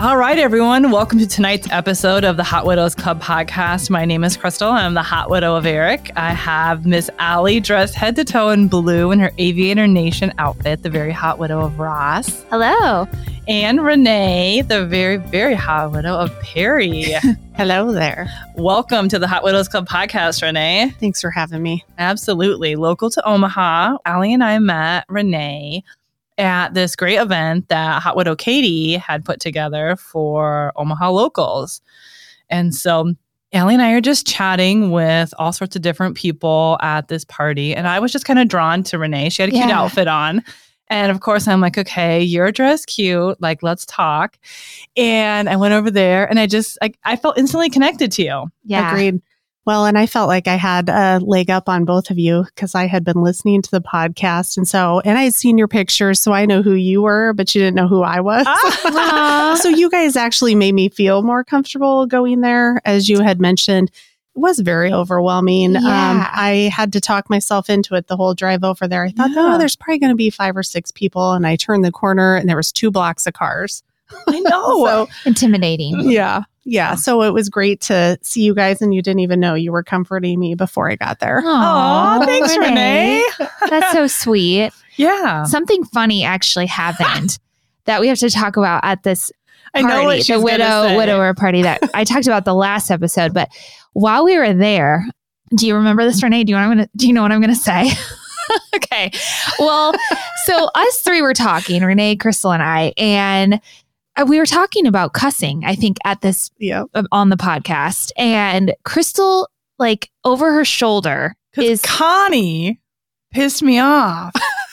All right, everyone. Welcome to tonight's episode of the Hot Widows Club podcast. My name is Crystal. I'm the hot widow of Eric. I have Miss Allie dressed head to toe in blue in her Aviator Nation outfit, the very hot widow of Ross. Hello. And Renee, the very, very hot widow of Perry. Hello there. Welcome to the Hot Widows Club podcast, Renee. Thanks for having me. Absolutely. Local to Omaha, Allie and I met Renee at this great event that Hot Widow Katie had put together for Omaha locals. And so Allie and I are just chatting with all sorts of different people at this party. And I was just kind of drawn to Renee. She had a cute outfit on. And of course, I'm like, okay, you're dressed cute. Like, let's talk. And I went over there and I felt instantly connected to you. Yeah. Agreed. Well, and I felt like I had a leg up on both of you because I had been listening to the podcast. And I had seen your pictures, so I know who you were, but you didn't know who I was. So you guys actually made me feel more comfortable going there. As you had mentioned, it was very overwhelming. Yeah. I had to talk myself into it the whole drive over there. I thought, there's probably going to be 5 or 6 people. And I turned the corner and there was 2 blocks of cars. I know. So, intimidating. Yeah. So it was great to see you guys, and you didn't even know you were comforting me before I got there. Aw, thanks, Renee. That's so sweet. Yeah. Something funny actually happened that we have to talk about at this party, I know what she's the gonna say. widower party that I talked about the last episode. But while we were there, do you remember this, Renee? Do you know what I'm going to say? Okay. Well, so us 3 were talking, Renee, Crystal, and I, and we were talking about cussing, I think, at this on the podcast. And Crystal, like, over her shoulder is Connie pissed me off.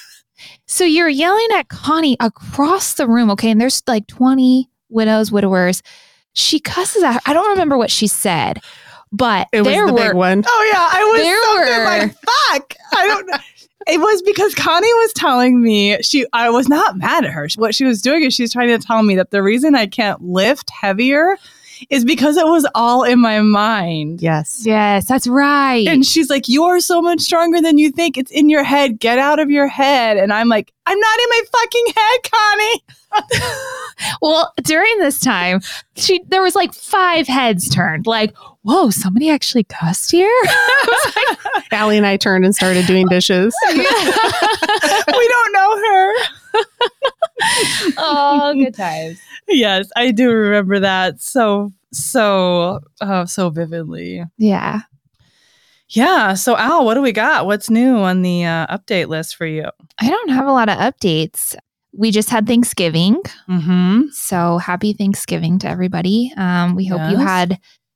So you're yelling at Connie across the room, okay? And there's like 20 widowers. She cusses at her. I don't remember what she said, but It was the big one. Oh yeah, I was like, fuck. I don't know. It was because Connie was telling me I was not mad at her. What she was doing is she's trying to tell me that the reason I can't lift heavier is because it was all in my mind. Yes. Yes, that's right. And she's like, you are so much stronger than you think. It's in your head. Get out of your head. And I'm like, I'm not in my fucking head, Connie. Well, during this time, there was like 5 heads turned. Like, whoa, somebody actually cussed here? Allie and I turned and started doing dishes. We don't know her. Oh, good times. Yes, I do remember that so vividly. Yeah. Yeah. So, Al, what do we got? What's new on the update list for you? I don't have a lot of updates. We just had Thanksgiving. Mm-hmm. So happy Thanksgiving to everybody. We hope you Yes. had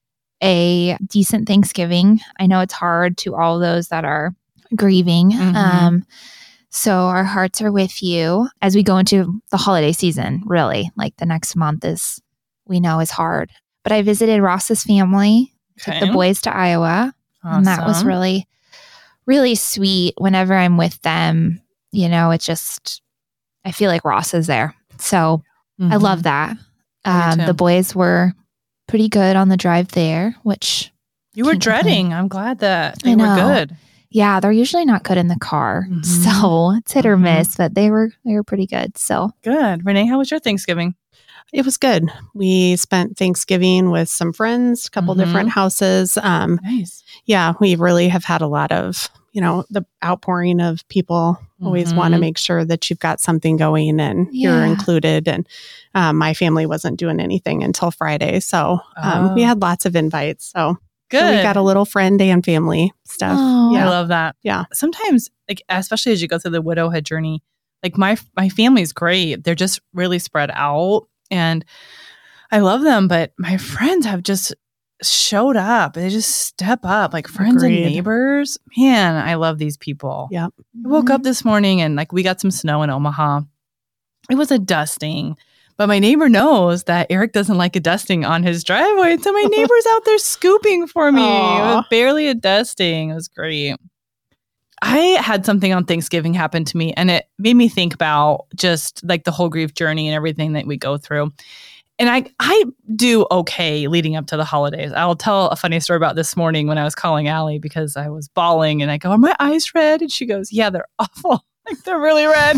a decent Thanksgiving. I know it's hard to all those that are grieving. Mhm. So our hearts are with you as we go into the holiday season, really. Like the next month we know is hard. But I visited Ross's family, took the boys to Iowa. Awesome. And that was really, really sweet. Whenever I'm with them, it's just, I feel like Ross is there. So I love that. Me too. The boys were pretty good on the drive there, which You were can't complain. dreading. I'm glad that they I were know. good. Yeah, they're usually not good in the car. Mhm. So it's hit or Mhm. miss, but they were pretty good. So Good. Renee, how was your Thanksgiving? It was good. We spent Thanksgiving with some friends, a couple Mhm. different houses. Nice. Yeah, we really have had a lot of, the outpouring of people always want to Mhm. make sure that you've got something going and you're Yeah. included. And my family wasn't doing anything until Friday. So we Oh. had lots of invites. So Good. we got a little friend and family stuff. Oh. I Yeah. love that. Yeah. Sometimes, like, especially as you go through the widowhood journey, like my family's great. They're just really spread out and I love them, but my friends have just showed up. They just step up, like friends Agreed. and neighbors. Man, I love these people. Yep. I woke up this morning and like we got some snow in Omaha. It was a dusting, but my neighbor knows that Eric doesn't like a dusting on his driveway. So my neighbor's out there scooping for me. It was Aw. barely a dusting. It was great. I had something on Thanksgiving happen to me and it made me think about just like the whole grief journey and everything that we go through. And I do okay leading up to the holidays. I'll tell a funny story about this morning when I was calling Allie because I was bawling and I go, are my eyes red? And she goes, yeah, they're awful. Like they're really red.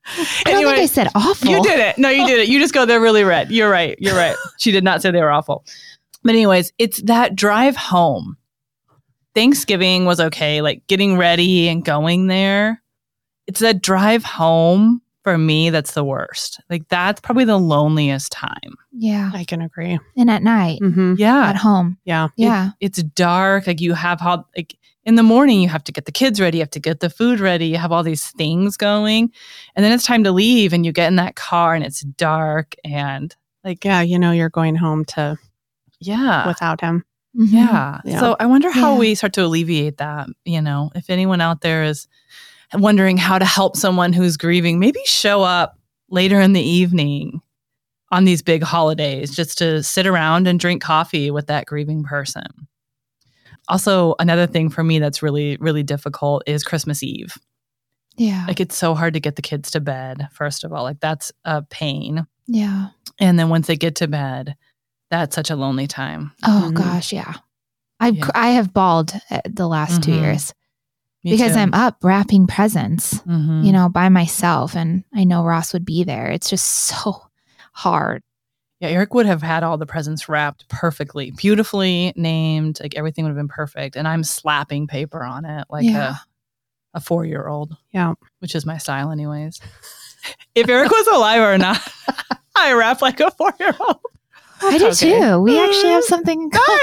I don't think I said awful. You did it. No, you did it. You just go, they're really red. You're right. You're right. She did not say they were awful. But anyways, it's that drive home. Thanksgiving was okay, like getting ready and going there. It's that drive home for me that's the worst. Like that's probably the loneliest time. Yeah. I can agree. And at night, Mm-hmm. Yeah. at home. Yeah. Yeah. It's dark. Like you have like in the morning, you have to get the kids ready. You have to get the food ready. You have all these things going. And then it's time to leave and you get in that car and it's dark and like, Yeah. You know, you're going home to yeah. without him. Mhm. Yeah. Yeah. So I wonder how Yeah. we start to alleviate that. You know, if anyone out there is wondering how to help someone who's grieving, maybe show up later in the evening on these big holidays just to sit around and drink coffee with that grieving person. Also, another thing for me that's really, really difficult is Christmas Eve. Yeah. Like it's so hard to get the kids to bed, first of all. Like that's a pain. Yeah. And then once they get to bed, that's such a lonely time. Oh Mhm. gosh. Yeah. Yeah. I have bawled the last 2 Mhm. years Me because too. I'm up wrapping presents, Mhm. you know, by myself. And I know Ross would be there. It's just so hard. Yeah, Eric would have had all the presents wrapped perfectly, beautifully named, like everything would have been perfect. And I'm slapping paper on it like Yeah. a 4-year-old, Yeah. which is my style anyways. If Eric was alive or not, I rap like a 4-year-old. I do okay. too. We actually have something in common.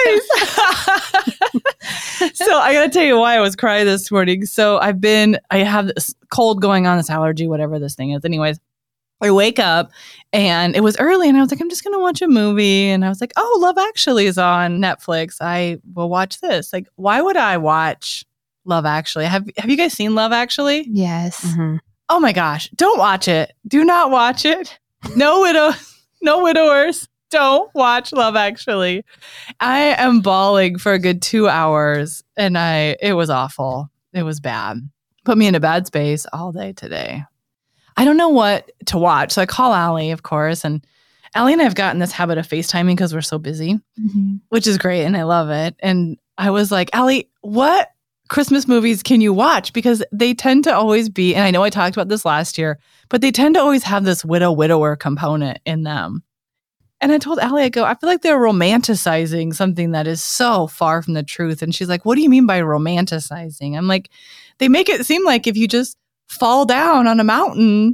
Nice. So I got to tell you why I was crying this morning. So I have this cold going on, this allergy, whatever this thing is. Anyways, I wake up and it was early and I was like, I'm just going to watch a movie. And I was like, oh, Love Actually is on Netflix. I will watch this. Like, why would I watch Love Actually? Have you guys seen Love Actually? Yes. Mm-hmm. Oh my gosh. Don't watch it. Do not watch it. No widowers. Don't watch Love Actually. I am bawling for a good 2 hours and it was awful. It was bad. Put me in a bad space all day today. I don't know what to watch. So I call Allie, of course, and Allie and I have gotten this habit of FaceTiming because we're so busy, Mhm. which is great and I love it. And I was like, Allie, what Christmas movies can you watch? Because they tend to always be, and I know I talked about this last year, but they tend to always have this widower component in them. And I told Allie, I go, I feel like they're romanticizing something that is so far from the truth. And she's like, what do you mean by romanticizing? I'm like, they make it seem like if you just fall down on a mountain,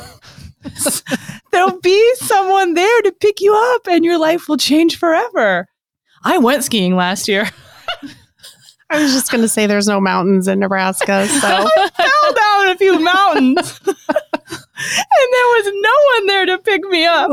there'll be someone there to pick you up and your life will change forever. I went skiing last year. I was just going to say there's no mountains in Nebraska. So I fell down a few mountains and there was no one there to pick me up.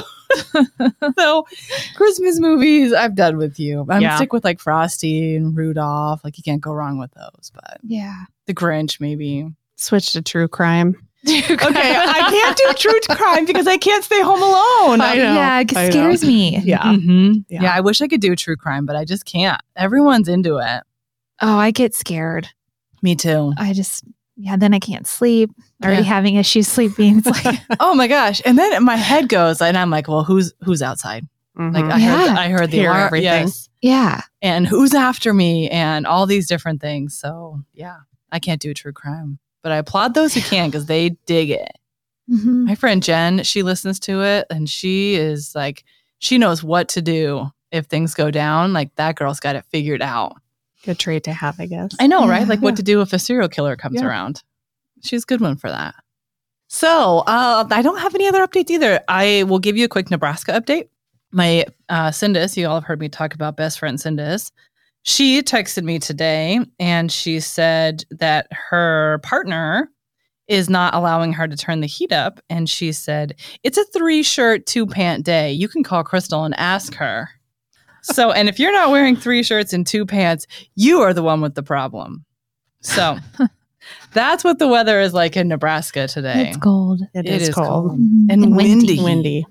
So Christmas movies, I've done with you. I'm Yeah. stick with like Frosty and Rudolph. Like you can't go wrong with those. But Yeah. The Grinch, maybe. switch to true crime. Okay, I can't do true crime because I can't stay home alone. I know. Yeah, it I know. scares me. Yeah. Mhm. Yeah. Yeah, I wish I could do true crime, but I just can't. Everyone's into it. Oh, I get scared. Me too. Then I can't sleep. Already Yeah. having issues sleeping. It's like, Oh my gosh! And then my head goes, and I'm like, "Well, who's outside?" Like Mhm. I heard the Hear alarm, everything. yes, yeah. and who's after me, and all these different things. So yeah, I can't do true crime, but I applaud those who can because they dig it. Mhm. My friend Jen, she listens to it, and she is like, she knows what to do if things go down. Like that girl's got it figured out. Good trait to have, I guess. I know, Yeah. right? Like what to do if a serial killer comes Yeah. around. She's a good one for that. So I don't have any other updates either. I will give you a quick Nebraska update. My Cindis, you all have heard me talk about best friend Cindis. She texted me today and she said that her partner is not allowing her to turn the heat up. And she said, it's a 3-shirt, 2-pant day. You can call Crystal and ask her. So, and if you're not wearing 3 shirts and 2 pants, you are the one with the problem. So that's what the weather is like in Nebraska today. It's cold. It It is is cold. cold. Mhm. And windy. Windy.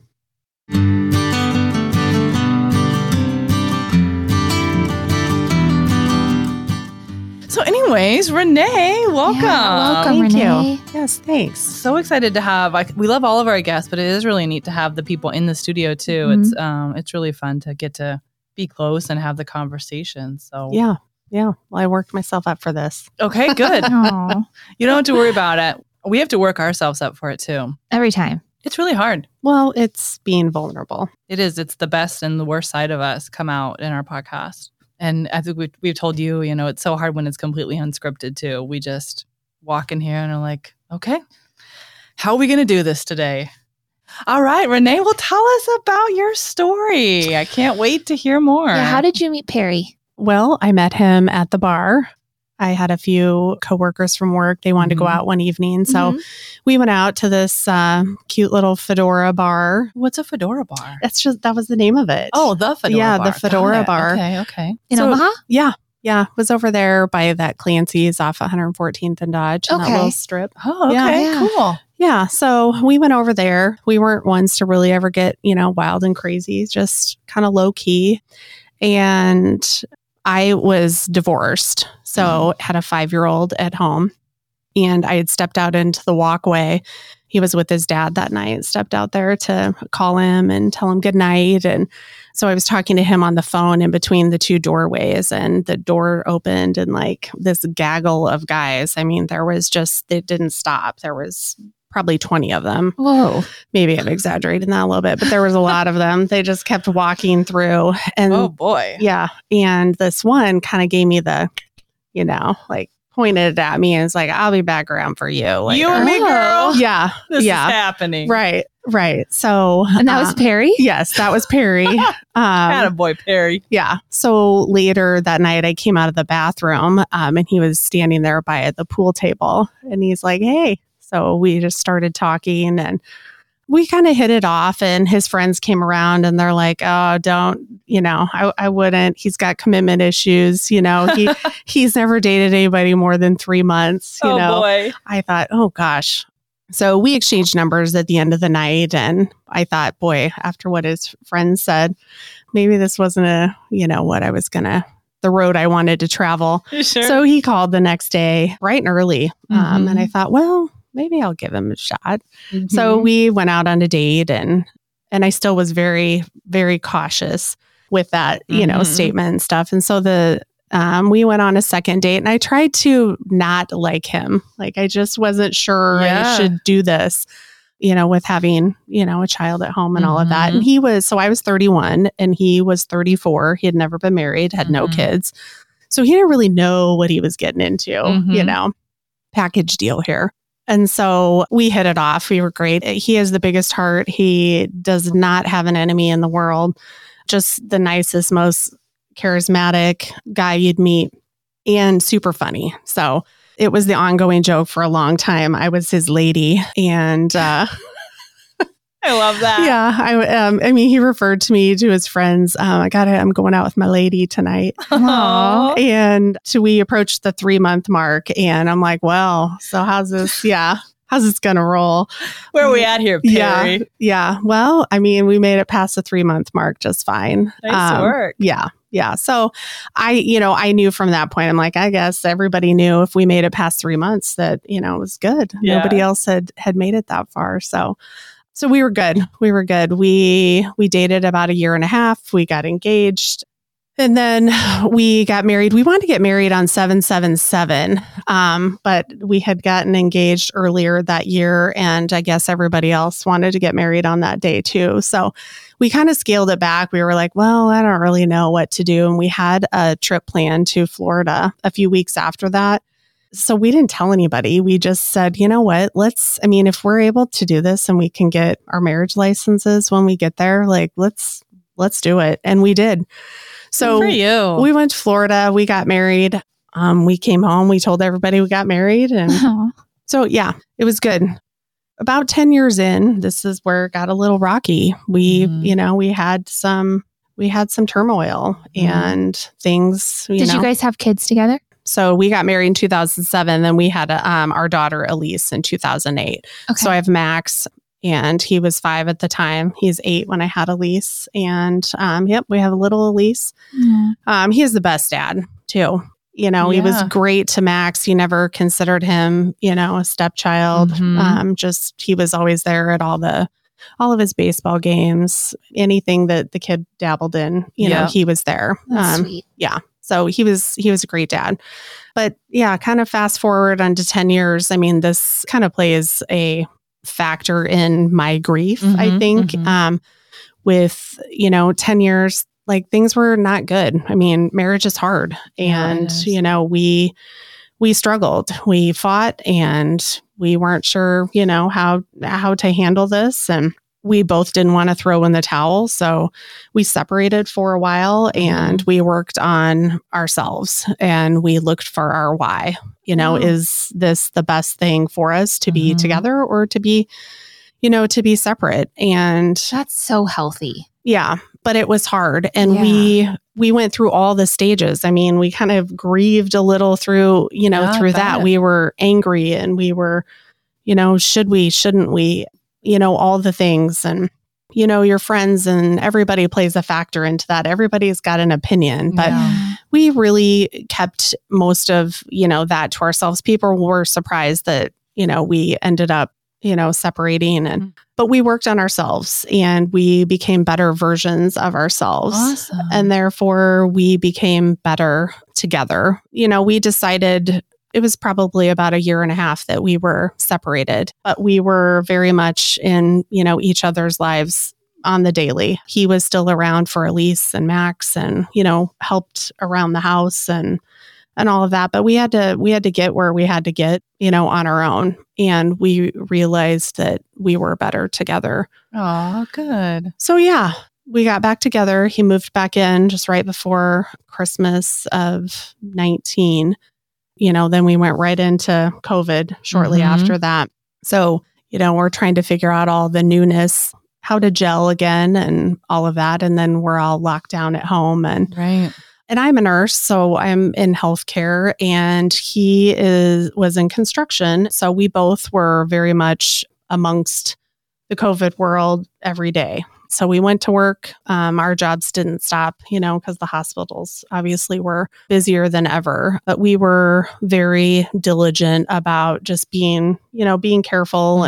So anyways, Renee, welcome. Yeah, welcome, Thank Renee. you. Yes, thanks. So excited to have, we love all of our guests, but it is really neat to have the people in the studio too. It's really fun to get to be close and have the conversation. So Yeah. Yeah. Well, I worked myself up for this. okay, good. Aw. You don't have to worry about it. We have to work ourselves up for it too. Every time. It's really hard. Well, it's being vulnerable. It is. It's the best and the worst side of us come out in our podcast. And I think we've told you, it's so hard when it's completely unscripted too. We just walk in here and are like, okay, how are we going to do this today? All right, Renee, well, tell us about your story. I can't wait to hear more. Yeah, how did you meet Perry? Well, I met him at the bar. I had a few coworkers from work. They wanted to go out one evening. So we went out to this cute little Fedora bar. What's a Fedora bar? That was the name of it. Oh, the Fedora bar. Yeah, the Fedora bar. Okay. In Omaha? Yeah. Yeah. It was over there by that Clancy's off 114th and Dodge. In that little strip. Oh, okay. Yeah. Cool. Yeah. So we went over there. We weren't ones to really ever get, wild and crazy, just kind of low key. And I was divorced. So had a 5-year-old at home. And I had stepped out into the walkway. He was with his dad that night, stepped out there to call him and tell him good night. And so I was talking to him on the phone in between the two doorways, and the door opened and like this gaggle of guys. I mean, it didn't stop. There was probably 20 of them. Whoa. Maybe I'm exaggerating that a little bit, but there was a lot of them. They just kept walking through. And oh boy. Yeah. And this one kind of gave me the, pointed at me and was like, I'll be back around for you later. You and me, girl. Yeah. This is happening. Right. So. And that was Perry? Yes, that was Perry. Attaboy, Perry. Yeah. So later that night, I came out of the bathroom and he was standing there by the pool table and he's like, hey. So we just started talking and we kind of hit it off, and his friends came around and they're like, oh, don't, I wouldn't. He's got commitment issues. He's never dated anybody more than 3 months. Boy. I thought, oh, gosh. So we exchanged numbers at the end of the night. And I thought, boy, after what his friends said, maybe this wasn't the road I wanted to travel. Sure. So he called the next day bright and early. And I thought, well, maybe I'll give him a shot. So we went out on a date and I still was very, very cautious with that, statement and stuff. And so we went on a second date and I tried to not like him. Like, I just wasn't sure I should do this, with having, a child at home and all of that. And I was 31 and he was 34. He had never been married, had no kids. So he didn't really know what he was getting into, package deal here. And so we hit it off. We were great. He has the biggest heart. He does not have an enemy in the world. Just the nicest, most charismatic guy you'd meet, and super funny. So it was the ongoing joke for a long time. I was his lady. And I love that. Yeah. He referred to me to his friends. I'm going out with my lady tonight. Aww. And so we approached the 3-month mark and I'm like, well, so how's this going to roll? Where are we at here, Perry? Yeah. Well, we made it past the 3-month mark just fine. Nice work. Yeah. Yeah. So I knew from that point, I'm like, I guess everybody knew if we made it past 3 months that, it was good. Yeah. Nobody else had made it that far. So we were good. We dated about 1.5 years. We got engaged and then we got married. We wanted to get married on 7/7/7. But we had gotten engaged earlier that year. And I guess everybody else wanted to get married on that day too. So we kind of scaled it back. We were like, well, I don't really know what to do. And we had a trip planned to Florida a few weeks after that. So we didn't tell anybody. We just said, you know what, if we're able to do this and we can get our marriage licenses when we get there, like, let's do it. And we did. So good for you. We went to Florida, we got married. We came home, we told everybody we got married. And so, yeah, it was good. About 10 years in, this is where it got a little rocky. We had some turmoil and things. Did you guys have kids together? So we got married in 2007. Then we had our daughter, Elise, in 2008. Okay. So I have Max, and he was 5 at the time. He's 8 when I had Elise. And we have a little Elise. Mm. He is the best dad, too. He was great to Max. He never considered him, a stepchild. He was always there at all of his baseball games, anything that the kid dabbled in, he was there. That's sweet. Yeah. So he was a great dad. But yeah, kind of fast forward onto 10 years. I mean, this kind of plays a factor in my grief, I think. With, 10 years, like things were not good. I mean, marriage is hard. And, we struggled. We fought and we weren't sure, how to handle this. And we both didn't want to throw in the towel. So we separated for a while and we worked on ourselves and we looked for our why. Is this the best thing for us to be together or to be, to be separate? And that's so healthy. Yeah. But it was hard. And we went through all the stages. I mean, we kind of grieved a little through, through that. We were angry and we were, should we, shouldn't we, all the things. And, your friends and everybody plays a factor into that. Everybody's got an opinion, but we really kept most of, that to ourselves. People were surprised that, we ended up, separating but we worked on ourselves and we became better versions of ourselves. Awesome. And therefore we became better together. We decided it was probably about 1.5 years that we were separated, but we were very much in, each other's lives on the daily. He was still around for Elise and Max and, helped around the house and all of that. But we had to get where we had to get, on our own. And we realized that we were better together. Oh, good. So yeah, we got back together. He moved back in just right before Christmas of 19. Then we went right into COVID shortly after that. So, we're trying to figure out all the newness, how to gel again and all of that. And then we're all locked down at home and I'm a nurse, so I'm in healthcare and he was in construction. So we both were very much amongst the COVID world every day. So we went to work. Our jobs didn't stop, because the hospitals obviously were busier than ever. But we were very diligent about just being careful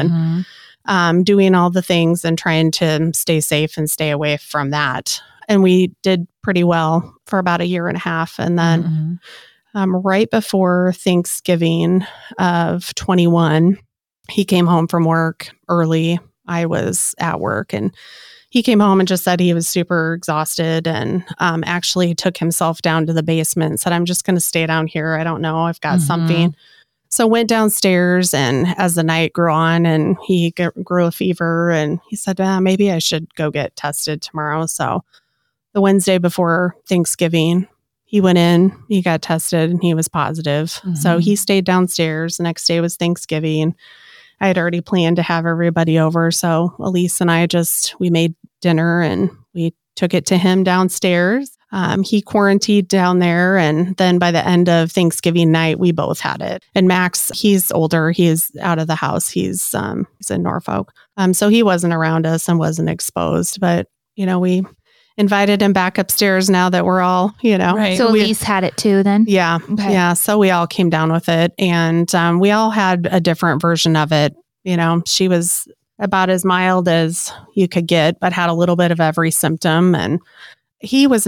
and doing all the things and trying to stay safe and stay away from that. And we did pretty well for about 1.5 years. And then right before Thanksgiving of 21, he came home from work early. I was at work and he came home and just said he was super exhausted and actually took himself down to the basement and said, I'm just going to stay down here. I don't know. I've got something. So went downstairs and as the night grew on and he grew a fever and he said, maybe I should go get tested tomorrow. So the Wednesday before Thanksgiving, he went in, he got tested and he was positive. So he stayed downstairs. The next day was Thanksgiving. I had already planned to have everybody over. So Elise and I we made dinner and we took it to him downstairs. He quarantined down there. And then by the end of Thanksgiving night, we both had it. And Max, he's older. He's out of the house. He's in Norfolk. So he wasn't around us and wasn't exposed. But, we invited him back upstairs now that we're all, Right. So Elise had it too then? Yeah. Okay. Yeah. So we all came down with it and we all had a different version of it. She was about as mild as you could get, but had a little bit of every symptom. And it was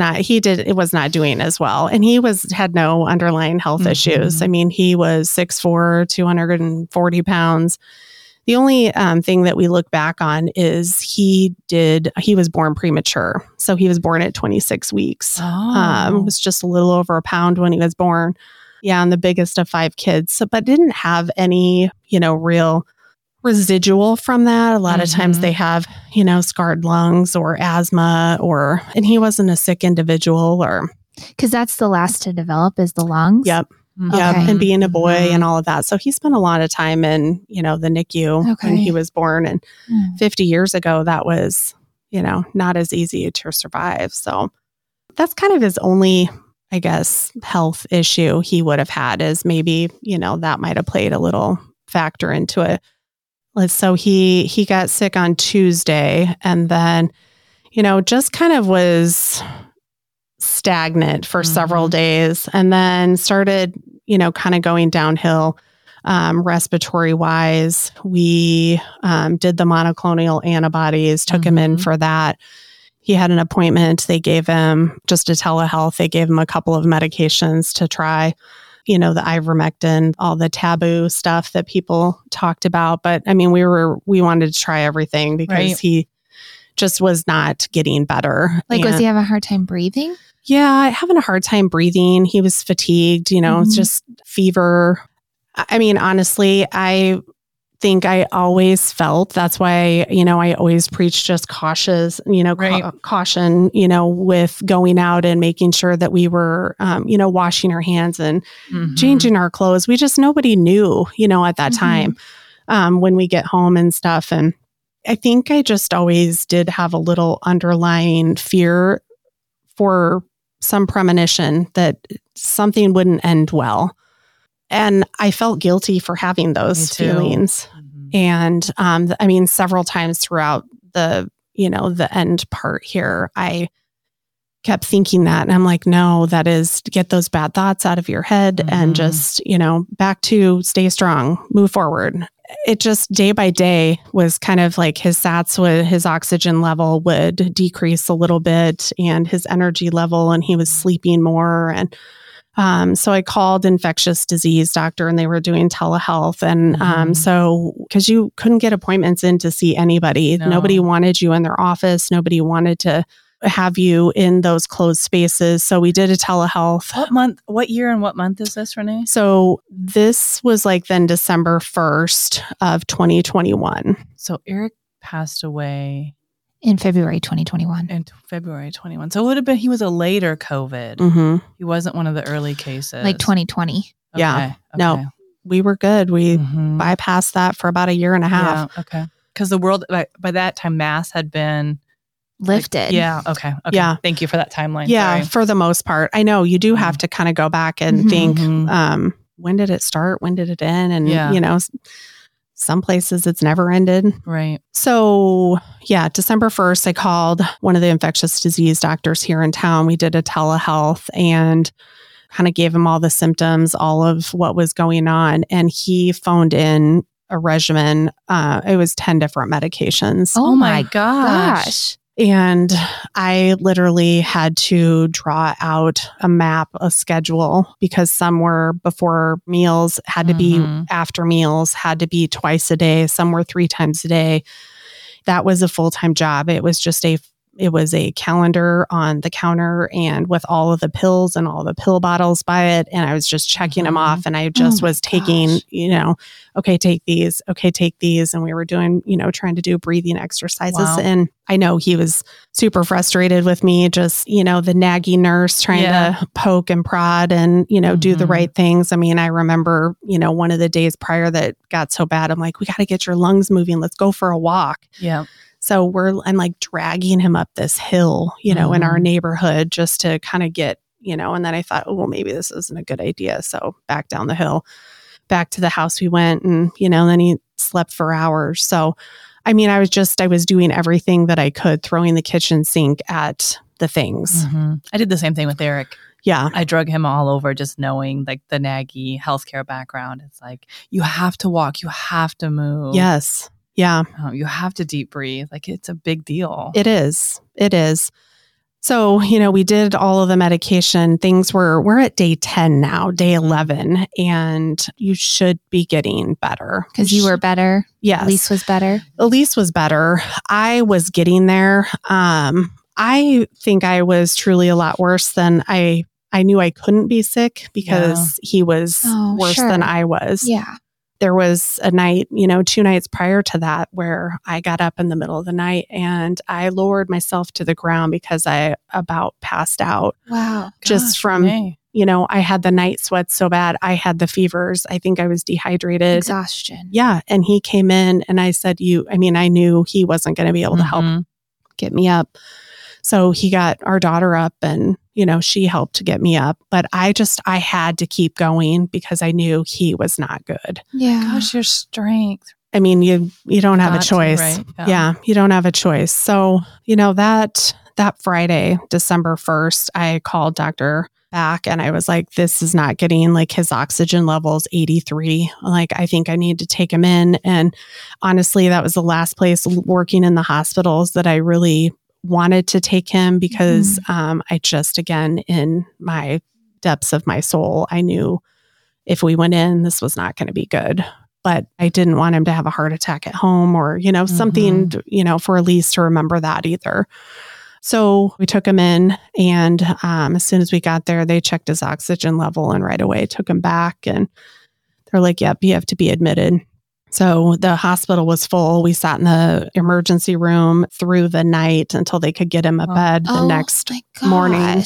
not doing as well. And he had no underlying health issues. I mean, he was 6'4", 240 pounds. The only thing that we look back on is he was born premature. So he was born at 26 weeks. Was just a little over a pound when he was born. Yeah. And the biggest of 5 kids. So, but didn't have any, real residual from that. A lot of times they have, scarred lungs or asthma and he wasn't a sick individual because that's the last to develop is the lungs. Yep. Yeah, and being a boy and all of that. So he spent a lot of time in, the NICU when he was born. And 50 years ago, that was, not as easy to survive. So that's kind of his only, I guess, health issue he would have had is maybe, that might have played a little factor into it. So he got sick on Tuesday and then, just kind of was stagnant for several days and then started, kind of going downhill respiratory wise. We did the monoclonal antibodies, took him in for that. He had an appointment. They gave him just a telehealth. They gave him a couple of medications to try. the ivermectin, all the taboo stuff that people talked about. But I mean, we wanted to try everything because he just was not getting better. Like, was he having a hard time breathing? Yeah, having a hard time breathing. He was fatigued, it's just fever. I mean, honestly, I think I always felt that's why, I always preach just cautious, caution, with going out and making sure that we were, washing our hands and changing our clothes. Nobody knew, at that time, when we get home and stuff. And I think I just always did have a little underlying fear for some premonition that something wouldn't end well. And I felt guilty for having those feelings. And I mean, several times throughout the end part here, I kept thinking that. And I'm like, no, that is to get those bad thoughts out of your head and just, back to stay strong, move forward. It just day by day was kind of like his oxygen level would decrease a little bit and his energy level, and he was sleeping more. And so I called infectious disease doctor, and they were doing telehealth. And so because you couldn't get appointments in to see anybody, nobody wanted you in their office. Nobody wanted to have you in those closed spaces. So we did a telehealth. What year and what month is this, Renee? So this was like then December 1st of 2021. So Eric passed away in February 2021. In February 21. So it would have been, he was a later COVID. He wasn't one of the early cases. Like 2020. Okay, yeah. Okay. No, we were good. We bypassed that for about a year and a half. Yeah, okay. Because the world, by that time, masks had been lifted. Okay. Yeah. Thank you for that timeline. Yeah, Sorry. for the most part. I know you do have to kind of go back and think, when did it start? When did it end? And, some places it's never ended. Right. So December 1st, I called one of the infectious disease doctors here in town. We did a telehealth and kind of gave him all the symptoms, all of what was going on. And he phoned in a regimen. It was 10 different medications. Oh my gosh. And I literally had to draw out a map, a schedule, because some were before meals, had to be after meals, had to be twice a day. Some were 3 times a day. That was a full-time job. It was a calendar on the counter and with all of the pills and all the pill bottles by it. And I was just checking them off, and I just was taking, okay, take these. Okay, take these. And we were doing, trying to do breathing exercises. Wow. And I know he was super frustrated with me, just, the naggy nurse trying to poke and prod and, do the right things. I mean, I remember, one of the days prior that got so bad, I'm like, we got to get your lungs moving. Let's go for a walk. Yeah. So I'm like dragging him up this hill, in our neighborhood just to kind of get, and then I thought, oh, well, maybe this isn't a good idea. So back down the hill, back to the house we went, and, then he slept for hours. So, I mean, I was doing everything that I could, throwing the kitchen sink at the things. I did the same thing with Eric. Yeah. I drug him all over, just knowing like the naggy healthcare background. It's like, you have to walk, you have to move. Yes. Yeah. You have to deep breathe. Like, it's a big deal. It is. So, we did all of the medication. We're at day 10 now, day 11, and you should be getting better. Because you were better? Yes. Elise was better? Elise was better. I was getting there. I think I was truly a lot worse than I knew I couldn't be sick because he was worse than I was. Yeah. There was a night, 2 nights prior to that where I got up in the middle of the night and I lowered myself to the ground because I about passed out. Wow. Just from, I had the night sweats so bad. I had the fevers. I think I was dehydrated. Exhaustion. Yeah. And he came in and I said, I knew he wasn't going to be able to help get me up. So he got our daughter up and, she helped to get me up. But I had to keep going because I knew he was not good. Yeah. Gosh, your strength. I mean, you don't have a choice. Right? Yeah, you don't have a choice. So, that Friday, December 1st, I called Dr. back and I was like, this is not getting, like, his oxygen levels 83. Like, I think I need to take him in. And honestly, that was the last place working in the hospitals that I really wanted to take him because I just, again, in my depths of my soul, I knew if we went in, this was not going to be good. But I didn't want him to have a heart attack at home or, something, for Elise to remember that either. So we took him in, and as soon as we got there, they checked his oxygen level and right away took him back. And they're like, yep, you have to be admitted. So the hospital was full. We sat in the emergency room through the night until they could get him a bed the next morning.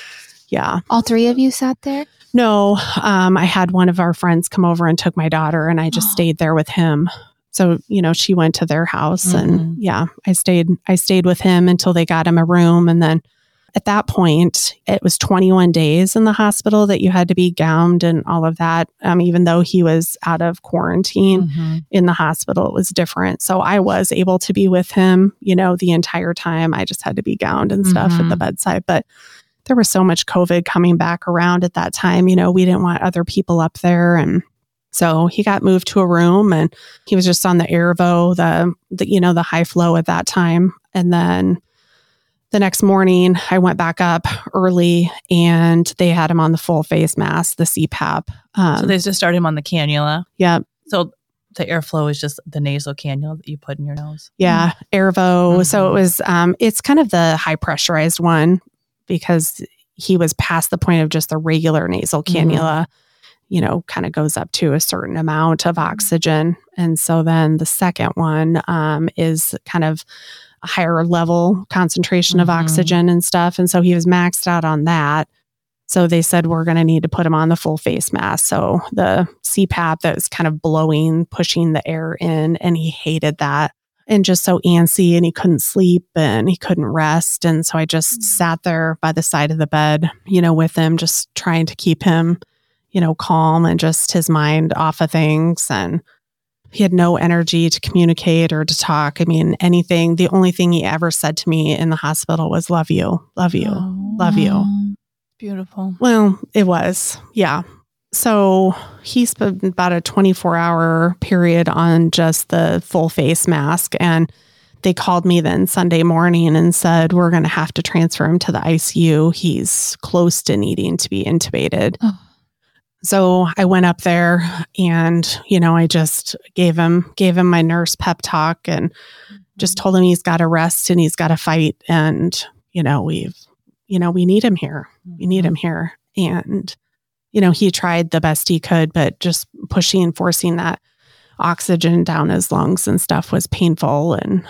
Yeah. All three of you sat there? No, I had one of our friends come over and took my daughter, and I just stayed there with him. So, she went to their house and I stayed with him until they got him a room. And then at that point, it was 21 days in the hospital that you had to be gowned and all of that. Even though he was out of quarantine in the hospital, it was different. So I was able to be with him, the entire time. I just had to be gowned and stuff at the bedside. But there was so much COVID coming back around at that time. We didn't want other people up there. And so he got moved to a room, and he was just on the Airvo, the high flow at that time. And then the next morning I went back up early, and they had him on the full face mask, the CPAP. So they just started him on the cannula. Yeah. So the airflow is just the nasal cannula that you put in your nose. Yeah. Airvo. So it was, it's kind of the high pressurized one, because he was past the point of just the regular nasal cannula. Kind of goes up to a certain amount of oxygen. And so then the second one is kind of a higher level concentration of oxygen and stuff. And so he was maxed out on that. So they said, we're going to need to put him on the full face mask. So the CPAP that was kind of blowing, pushing the air in, and he hated that. And just so antsy, and he couldn't sleep and he couldn't rest. And so I just sat there by the side of the bed, with him, just trying to keep him calm and just his mind off of things. And he had no energy to communicate or to talk. Anything. The only thing he ever said to me in the hospital was, love you, love you, love you. Beautiful. Well, it was. Yeah. So he spent about a 24-hour period on just the full face mask. And they called me then Sunday morning and said, we're going to have to transfer him to the ICU. He's close to needing to be intubated. Oh. So I went up there, and, I just gave him my nurse pep talk, and just told him he's got to rest and he's got to fight. And, we need him here. We need him here. And, he tried the best he could, but just pushing and forcing that oxygen down his lungs and stuff was painful. And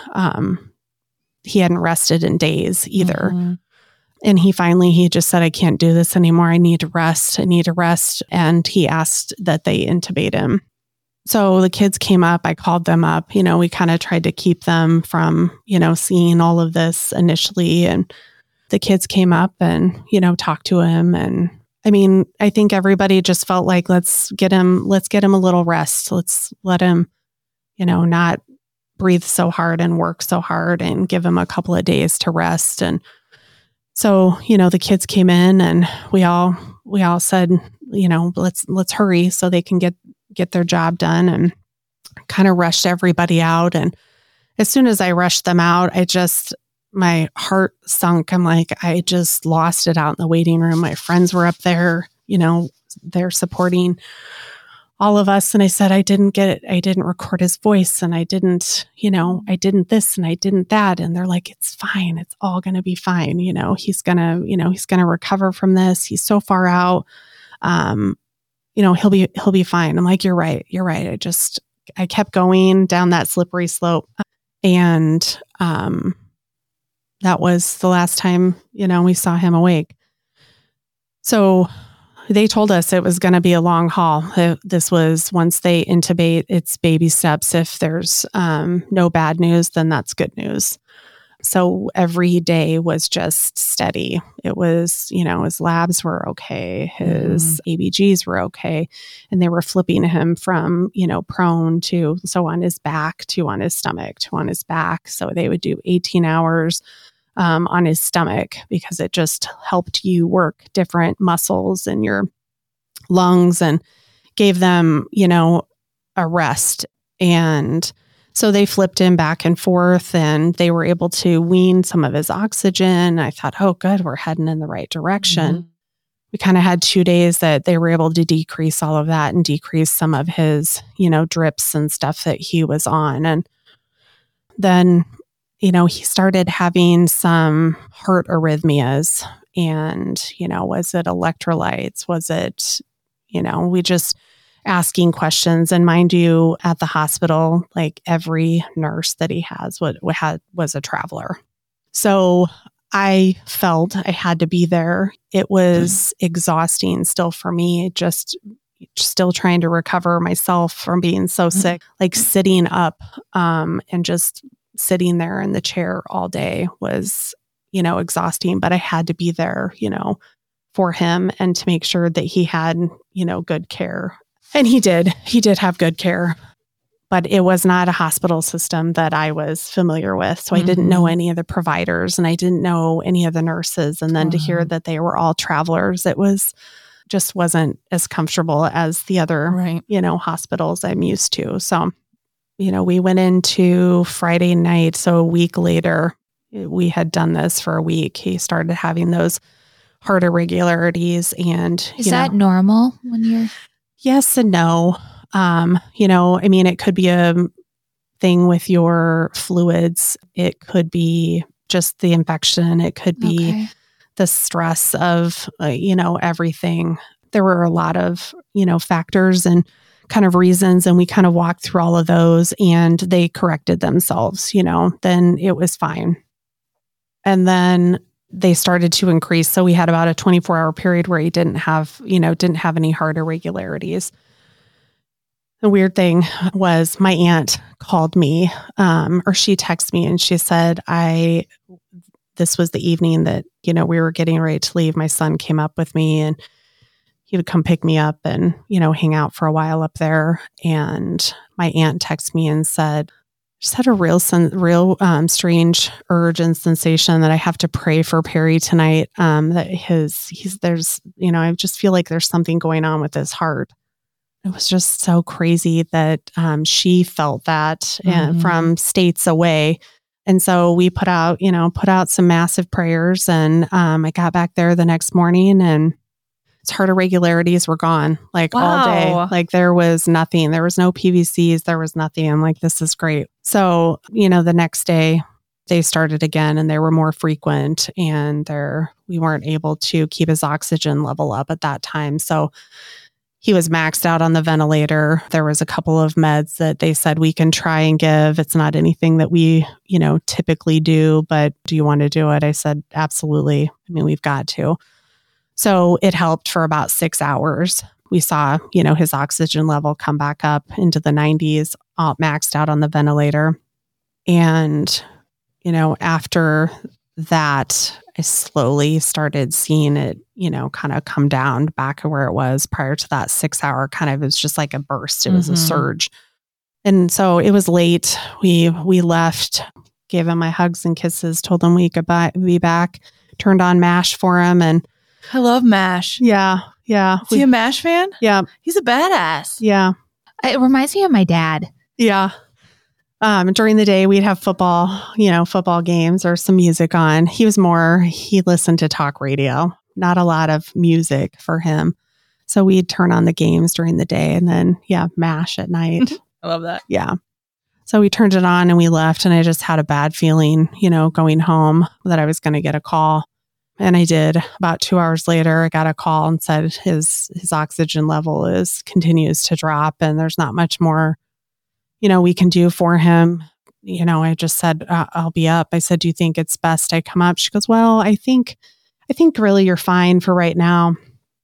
he hadn't rested in days either. And he just said, I can't do this anymore. I need to rest. And he asked that they intubate him. So the kids came up. I called them up. We kind of tried to keep them from, seeing all of this initially. And the kids came up and, talked to him. And I think everybody just felt like, let's get him a little rest. Let's let him, not breathe so hard and work so hard, and give him a couple of days to rest. And so, the kids came in, and we all said, let's hurry so they can get their job done, and kind of rushed everybody out. And as soon as I rushed them out, my heart sunk. I'm like, I just lost it out in the waiting room. My friends were up there, they're supporting all of us. And I said, I didn't record his voice, and I didn't this and I didn't that. And they're like, it's fine. It's all going to be fine. He's going to recover from this. He's so far out. He'll be fine. I'm like, you're right. I kept going down that slippery slope, and, that was the last time, we saw him awake. So they told us it was going to be a long haul. This was, once they intubate, it's baby steps. If there's no bad news, then that's good news. So every day was just steady. It was, his labs were okay. His ABGs were okay. And they were flipping him from, prone to, so on his back to on his stomach to on his back. So they would do 18 hours on his stomach, because it just helped you work different muscles in your lungs and gave them, a rest. And so they flipped him back and forth, and they were able to wean some of his oxygen. I thought, oh, good, we're heading in the right direction. we kind of had 2 days that they were able to decrease all of that and decrease some of his, drips and stuff that he was on. And then, he started having some heart arrhythmias and, was it electrolytes? Was it, we just asking questions. And mind you, at the hospital, like every nurse that he has was a traveler. So I felt I had to be there. It was exhausting still for me, just still trying to recover myself from being so sick, like sitting up and just sitting there in the chair all day was, exhausting, but I had to be there, for him and to make sure that he had, good care. And he did have good care. But it was not a hospital system that I was familiar with. So I didn't know any of the providers and I didn't know any of the nurses. And then to hear that they were all travelers, it just wasn't as comfortable as the other, hospitals I'm used to. So, we went into Friday night. So a week later, we had done this for a week. He started having those heart irregularities. And is that normal when you're? Yes and no. It could be a thing with your fluids. It could be just the infection. It could be the stress of, everything. There were a lot of, factors and kind of reasons. And we kind of walked through all of those and they corrected themselves, then it was fine. And then they started to increase. So we had about a 24-hour period where he didn't have any heart irregularities. The weird thing was my aunt called me, or she texted me and she said, this was the evening that, we were getting ready to leave. My son came up with me and he would come pick me up and, hang out for a while up there. And my aunt texted me and said, just had a real strange urge and sensation that I have to pray for Perry tonight. That there's, I just feel like there's something going on with his heart. It was just so crazy that she felt that from states away. And so we put out some massive prayers and I got back there the next morning and his heart irregularities were gone all day. Like there was nothing. There was no PVCs. There was nothing. I'm like, this is great. So, the next day they started again and they were more frequent and we weren't able to keep his oxygen level up at that time. So he was maxed out on the ventilator. There was a couple of meds that they said we can try and give. It's not anything that we, typically do, but do you want to do it? I said, absolutely. I mean, we've got to. So it helped for about 6 hours. We saw, his oxygen level come back up into the 90s, all maxed out on the ventilator. And, after that, I slowly started seeing it, kind of come down back to where it was prior to that 6 hour it was just like a burst. It was a surge. And so it was late. We left, gave him my hugs and kisses, told him we could be back, turned on MASH for him. And I love MASH. Yeah. Is he a MASH fan? Yeah. He's a badass. Yeah. It reminds me of my dad. Yeah. During the day, we'd have football games or some music on. He listened to talk radio, not a lot of music for him. So we'd turn on the games during the day and then, MASH at night. I love that. Yeah. So we turned it on and we left and I just had a bad feeling, going home that I was going to get a call. And I did. About 2 hours later, I got a call and said his oxygen level continues to drop and there's not much more we can do for him. I just said, I'll be up. I said, do you think it's best I come up? She goes, well, I think really you're fine for right now.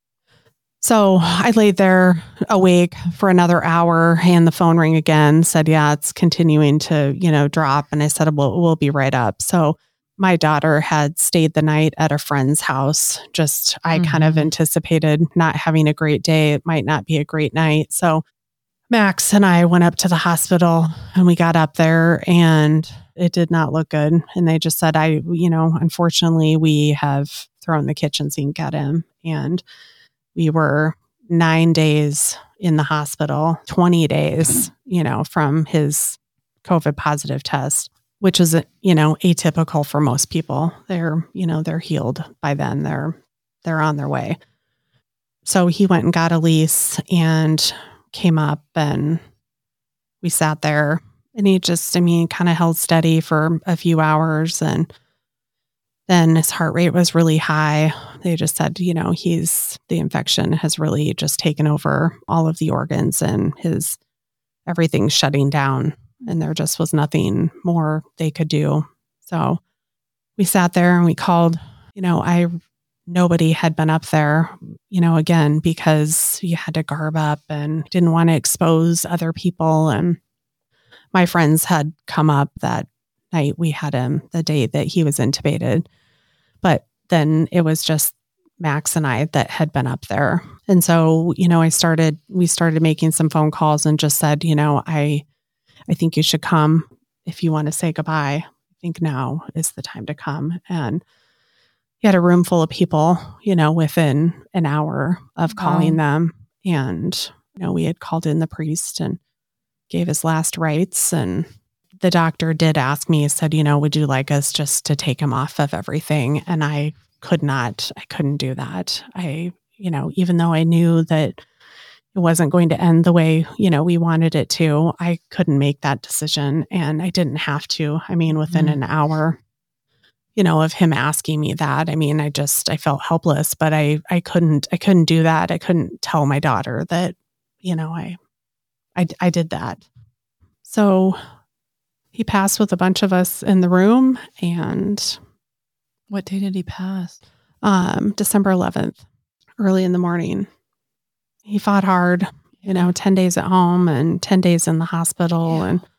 So I laid there awake for another hour and the phone rang again, said, yeah, it's continuing to, drop. And I said, well, we'll be right up. So my daughter had stayed the night at a friend's house. I kind of anticipated not having a great day. It might not be a great night. So Max and I went up to the hospital and we got up there and it did not look good. And they just said, unfortunately, we have thrown the kitchen sink at him. And we were 9 days in the hospital, 20 days, from his COVID positive test, which is, atypical for most people. They're healed by then. They're on their way. So he went and got a lease and came up, and we sat there, and he just, kind of held steady for a few hours, and then his heart rate was really high. They just said, the infection has really just taken over all of the organs, and everything's shutting down, and there just was nothing more they could do. So we sat there and we called, nobody had been up there, again, because you had to garb up and didn't want to expose other people. And my friends had come up that night. We had him the day that he was intubated. But then it was just Max and I that had been up there. And so, we started making some phone calls and just said, I think you should come if you want to say goodbye. I think now is the time to come. And he had a room full of people, within an hour of calling them. And, we had called in the priest and gave his last rites. And the doctor did ask me, he said, would you like us just to take him off of everything? And I couldn't do that. Even though I knew that it wasn't going to end the way, we wanted it to, I couldn't make that decision, and I didn't have to. Within an hour, of him asking me that, I felt helpless, but I couldn't do that. I couldn't tell my daughter that, I did that. So he passed with a bunch of us in the room. And what day did he pass? December 11th, early in the morning. He fought hard, 10 days at home and 10 days in the hospital. Yeah. And,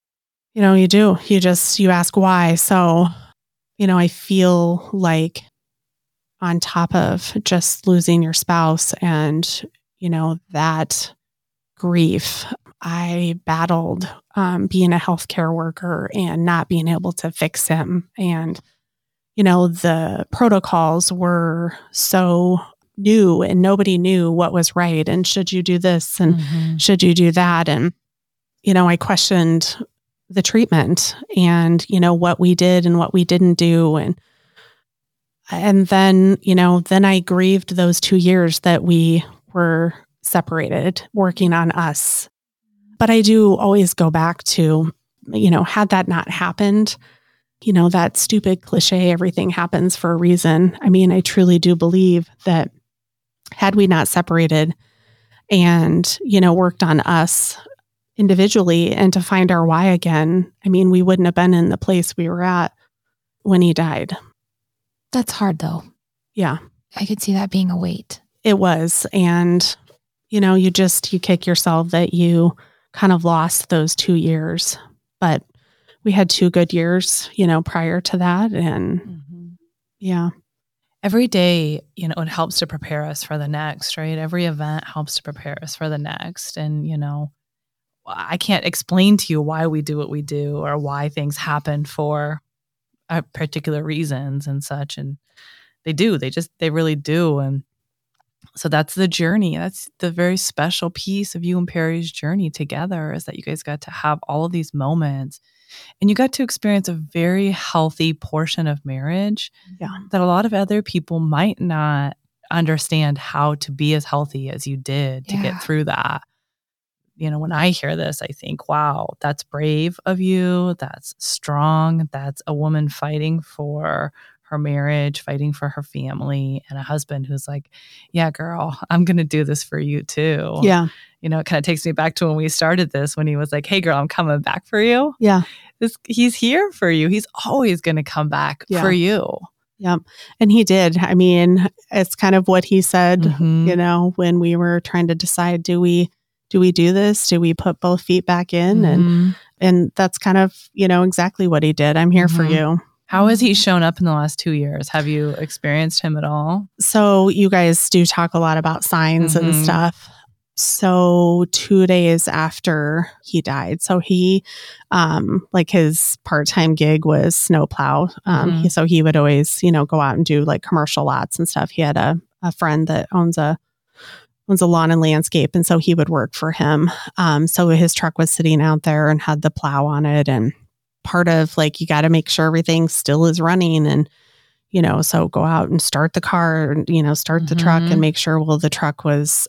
you ask why. So, I feel like on top of just losing your spouse and, that grief, I battled being a healthcare worker and not being able to fix him. And, the protocols were so new and nobody knew what was right. And should you do this? And should you do that? And, I questioned the treatment and, what we did and what we didn't do. And then, then I grieved those 2 years that we were separated, working on us. But I do always go back to, had that not happened, that stupid cliche, everything happens for a reason. I truly do believe that had we not separated and, worked on us individually and to find our why again, we wouldn't have been in the place we were at when he died. That's hard though. Yeah. I could see that being a weight. It was. And, you kick yourself that you kind of lost those 2 years, but we had 2 good years, prior to that. And yeah. Every day, it helps to prepare us for the next, right? Every event helps to prepare us for the next. And, I can't explain to you why we do what we do or why things happen for particular reasons and such. And they do, they really do. And so that's the journey. That's the very special piece of you and Perry's journey together, is that you guys got to have all of these moments and you got to experience a very healthy portion of marriage that a lot of other people might not understand how to be as healthy as you did to get through that. When I hear this, I think, wow, that's brave of you. That's strong. That's a woman fighting for her marriage, fighting for her family, and a husband who's like, yeah, girl, I'm going to do this for you too. Yeah. It kind of takes me back to when we started this, when he was like, hey girl, I'm coming back for you. Yeah. He's here for you. He's always going to come back for you. Yeah. And he did. It's kind of what he said, when we were trying to decide, do we do this? Do we put both feet back in? And that's kind of, exactly what he did. I'm here for you. How has he shown up in the last 2 years? Have you experienced him at all? So you guys do talk a lot about signs and stuff. So 2 days after he died, so he, his part-time gig was snowplow. So he would always, go out and do like commercial lots and stuff. He had a friend that owns a lawn and landscape. And so he would work for him. So his truck was sitting out there and had the plow on it. And part of you got to make sure everything still is running. And, so go out and start the car, start the truck and make sure, the truck was,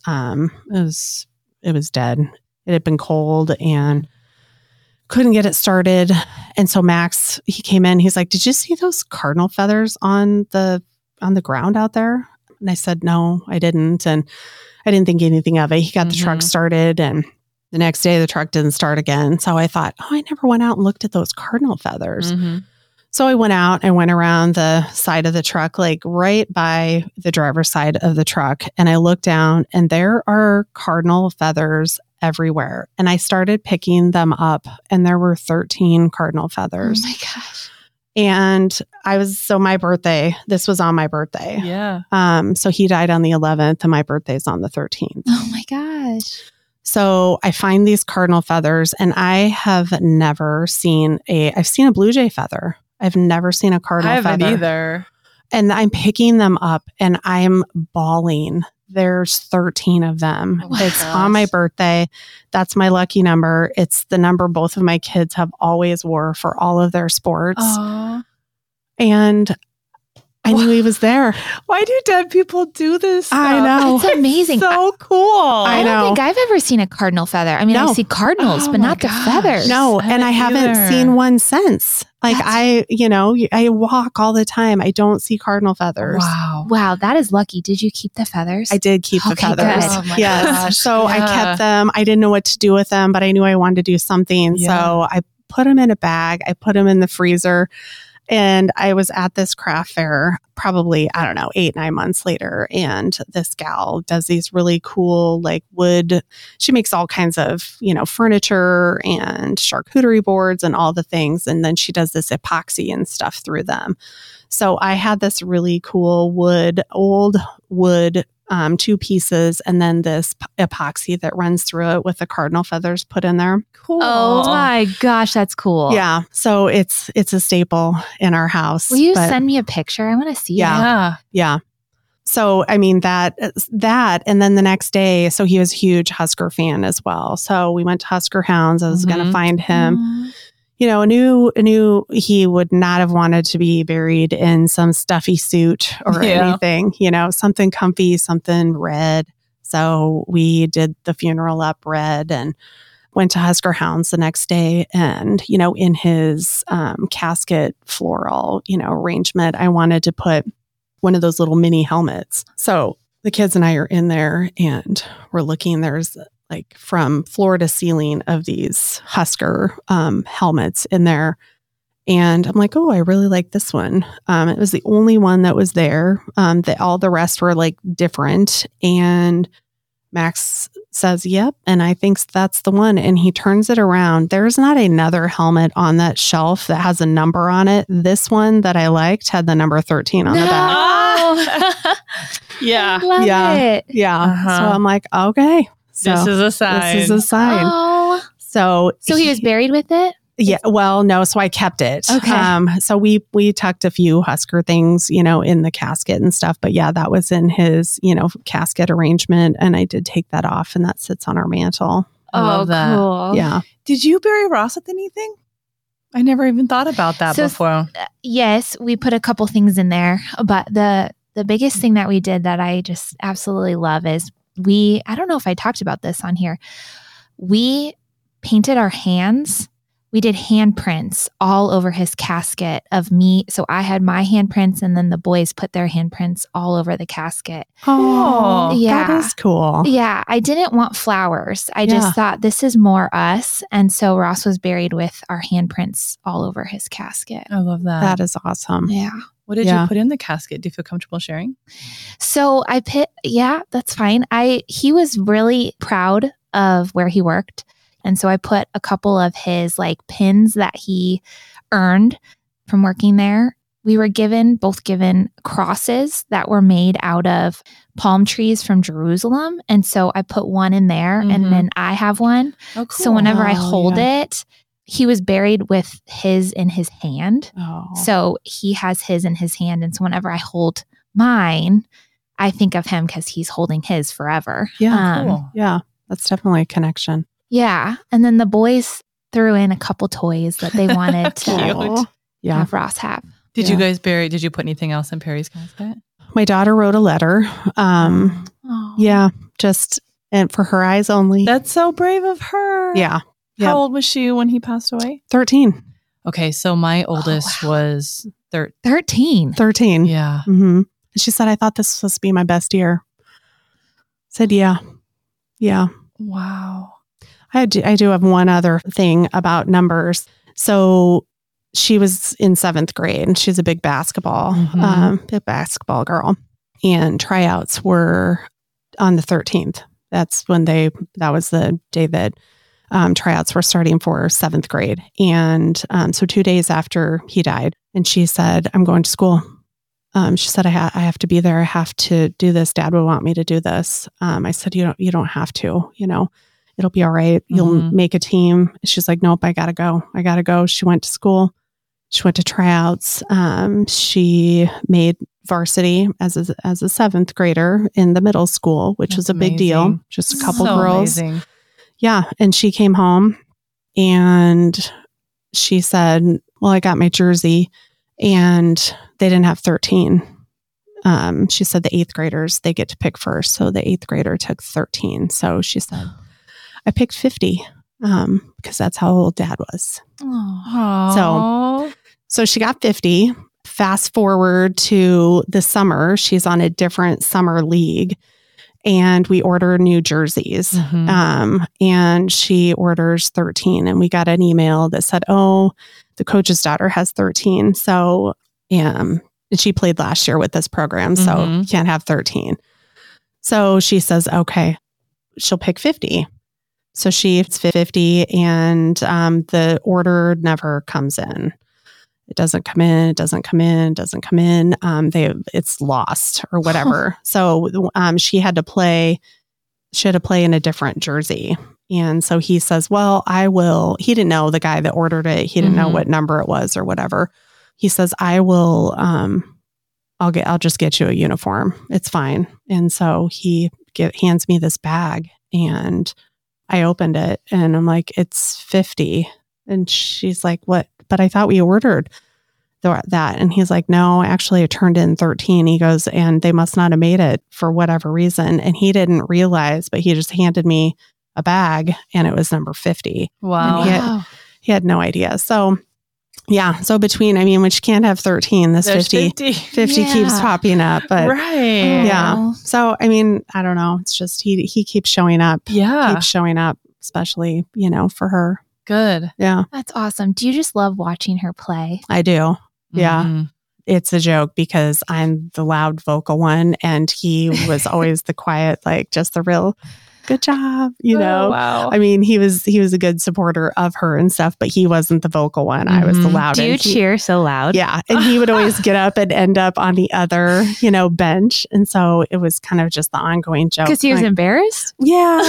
it was dead. It had been cold and couldn't get it started. And so Max, he came in, he's like, did you see those cardinal feathers on the ground out there? And I said, no, I didn't. And I didn't think anything of it. He got the truck started, and the next day the truck didn't start again. So I thought, I never went out and looked at those cardinal feathers. So I went out and went around the side of the truck, like right by the driver's side of the truck. And I looked down, and there are cardinal feathers everywhere. And I started picking them up, and there were 13 cardinal feathers. Oh my gosh. And my birthday, this was on my birthday. Yeah. So he died on the 11th and my birthday's on the 13th. Oh my gosh. So I find these cardinal feathers, and I have never seen I've seen a blue jay feather. I've never seen a cardinal feather. I haven't either. And I'm picking them up and I'm bawling. There's 13 of them. Oh my It's gosh. on my birthday. That's my lucky number. It's the number both of my kids have always wore for all of their sports. Aw. And I knew he was there. Why do dead people do this stuff? I know. It's amazing. So cool. I know. don't think I've ever seen a cardinal feather. I mean, I No. see cardinals, Oh but my not gosh. the feathers. No, and I haven't either. seen one since. Like That's- I walk all the time. I don't see cardinal feathers. Wow. Wow, that is lucky. Did you keep the feathers? I did keep the Okay, feathers. good. Oh my Yes. gosh. So I Yeah. kept them. I didn't know what to do with them, but I knew I wanted to do something. Yeah. So I put them in a bag. I put them in the freezer. And I was at this craft fair probably, 8-9 months later. And this gal does these really cool, like wood. She makes all kinds of, furniture and charcuterie boards and all the things. And then she does this epoxy and stuff through them. So I had this really cool old wood, 2 pieces, and then this epoxy that runs through it with the cardinal feathers put in there. Cool. Oh my gosh, that's cool. Yeah. So it's a staple in our house. Will you but- send me a picture? I want to see Yeah. it. Yeah. Yeah. So, I mean, that, and then the next day, so he was a huge Husker fan as well. So we went to Husker Hounds. I was going to find him, Aw. knew he would not have wanted to be buried in some stuffy suit or Yeah. anything, something comfy, something red. So we did the funeral up red and went to Husker Hounds the next day. And, in his casket floral, arrangement, I wanted to put one of those little mini helmets. So the kids and I are in there and we're looking, there's like from floor to ceiling of these Husker helmets in there. And I'm like, oh, I really like this one. It was the only one that was there. All the rest were like different. And Max says, yep. And I think that's the one. And he turns it around. There's not another helmet on that shelf that has a number on it. This one that I liked had the number 13 on the back. No. Yeah. I love Yeah. it. Yeah. Uh-huh. So I'm like, okay. So This is a sign. This is a sign. Oh. So So he was buried with it? yeah. Well, no. So I kept it. Okay. So we tucked a few Husker things, in the casket and stuff. But yeah, that was in his, casket arrangement, and I did take that off, and that sits on our mantle. I love that. Cool. Yeah. Did you bury Ross with anything? I never even thought about that So- before. Yes, we put a couple things in there, but the biggest thing that we did that I just absolutely love is I don't know if I talked about this on here. We painted our hands. We did handprints all over his casket of me. So I had my handprints, and then the boys put their handprints all over the casket. Oh, Yeah. That is cool. Yeah, I didn't want flowers. I Yeah. just thought this is more us. And so Ross was buried with our handprints all over his casket. I love that. That is awesome. Yeah. What did Yeah. you put in the casket? Do you feel comfortable sharing? So yeah, that's fine. He was really proud of where he worked. And so I put a couple of his like pins that he earned from working there. We were both given crosses that were made out of palm trees from Jerusalem. And so I put one in there, Mhm. and then I have one. Oh, So whenever I Oh, hold yeah. it, he was buried with his in his hand. Oh. So he has his in his hand. And so whenever I hold mine, I think of him because he's holding his forever. Yeah, cool. Yeah. That's definitely a connection. Yeah. And then the boys threw in a couple toys that they wanted to Cute. Yeah. have Ross have. Did you guys did you put anything else in Perry's casket? My daughter wrote a letter. Yeah, just, and for her eyes only. That's so brave of her. Yeah. How old was she when he passed away? 13. Okay, so my oldest was 13. 13. Yeah. Mm-hmm. She said, I thought this was supposed to be my best year. Said, yeah. Wow. I do have one other thing about numbers. So she was in 7th grade and she's a big basketball girl. And tryouts were on the 13th. That was the day that tryouts were starting for 7th grade. And so 2 days after he died, and she said, I'm going to school. She said, I have to be there. I have to do this. Dad would want me to do this. I said, you don't have to, it'll be all right. You'll make a team. She's like, nope, I gotta go. She went to school. She went to tryouts. She made varsity as a 7th grader in the middle school, which was a big deal. Just a couple girls. Amazing. Yeah. And she came home and she said, well, I got my jersey and they didn't have 13. She said the 8th graders, they get to pick first. So the 8th grader took 13. So she said, I picked 50 because that's how old Dad was. Aww. So she got 50. Fast forward to the summer, she's on a different summer league. And we order new jerseys. And she orders 13. And we got an email that said, oh, the coach's daughter has 13. So, and she played last year with this program. So you can't have 13. So she says, okay, she'll pick 50. So she's 50 and the order never comes in. It doesn't come in. It's lost or whatever. So she had to play in a different jersey. And so he says, well, I will. He didn't know, the guy that ordered it. He didn't know what number it was or whatever. He says, I will, I'll just get you a uniform. It's fine. And so he hands me this bag and I opened it and I'm like, it's 50. And she's like, what? But I thought we ordered that. And he's like, no, actually I turned in 13. He goes, and they must not have made it for whatever reason. And he didn't realize, but he just handed me a bag and it was number 50. Wow. He had no idea. So yeah. So between, when you can't have 13, this 50 keeps popping up. But right. Yeah. So, I don't know. It's just, he keeps showing up. Yeah. Keeps showing up, especially, for her. Good. Yeah. That's awesome. Do you just love watching her play? I do. Yeah. It's a joke because I'm the loud vocal one and he was always the quiet, like just the real good job, Oh, wow. He was a good supporter of her and stuff, but he wasn't the vocal one. I was the loud. Do you cheer so loud? Yeah. And he would always get up and end up on the other, bench. And so it was kind of just the ongoing joke. Because he was embarrassed? Yeah.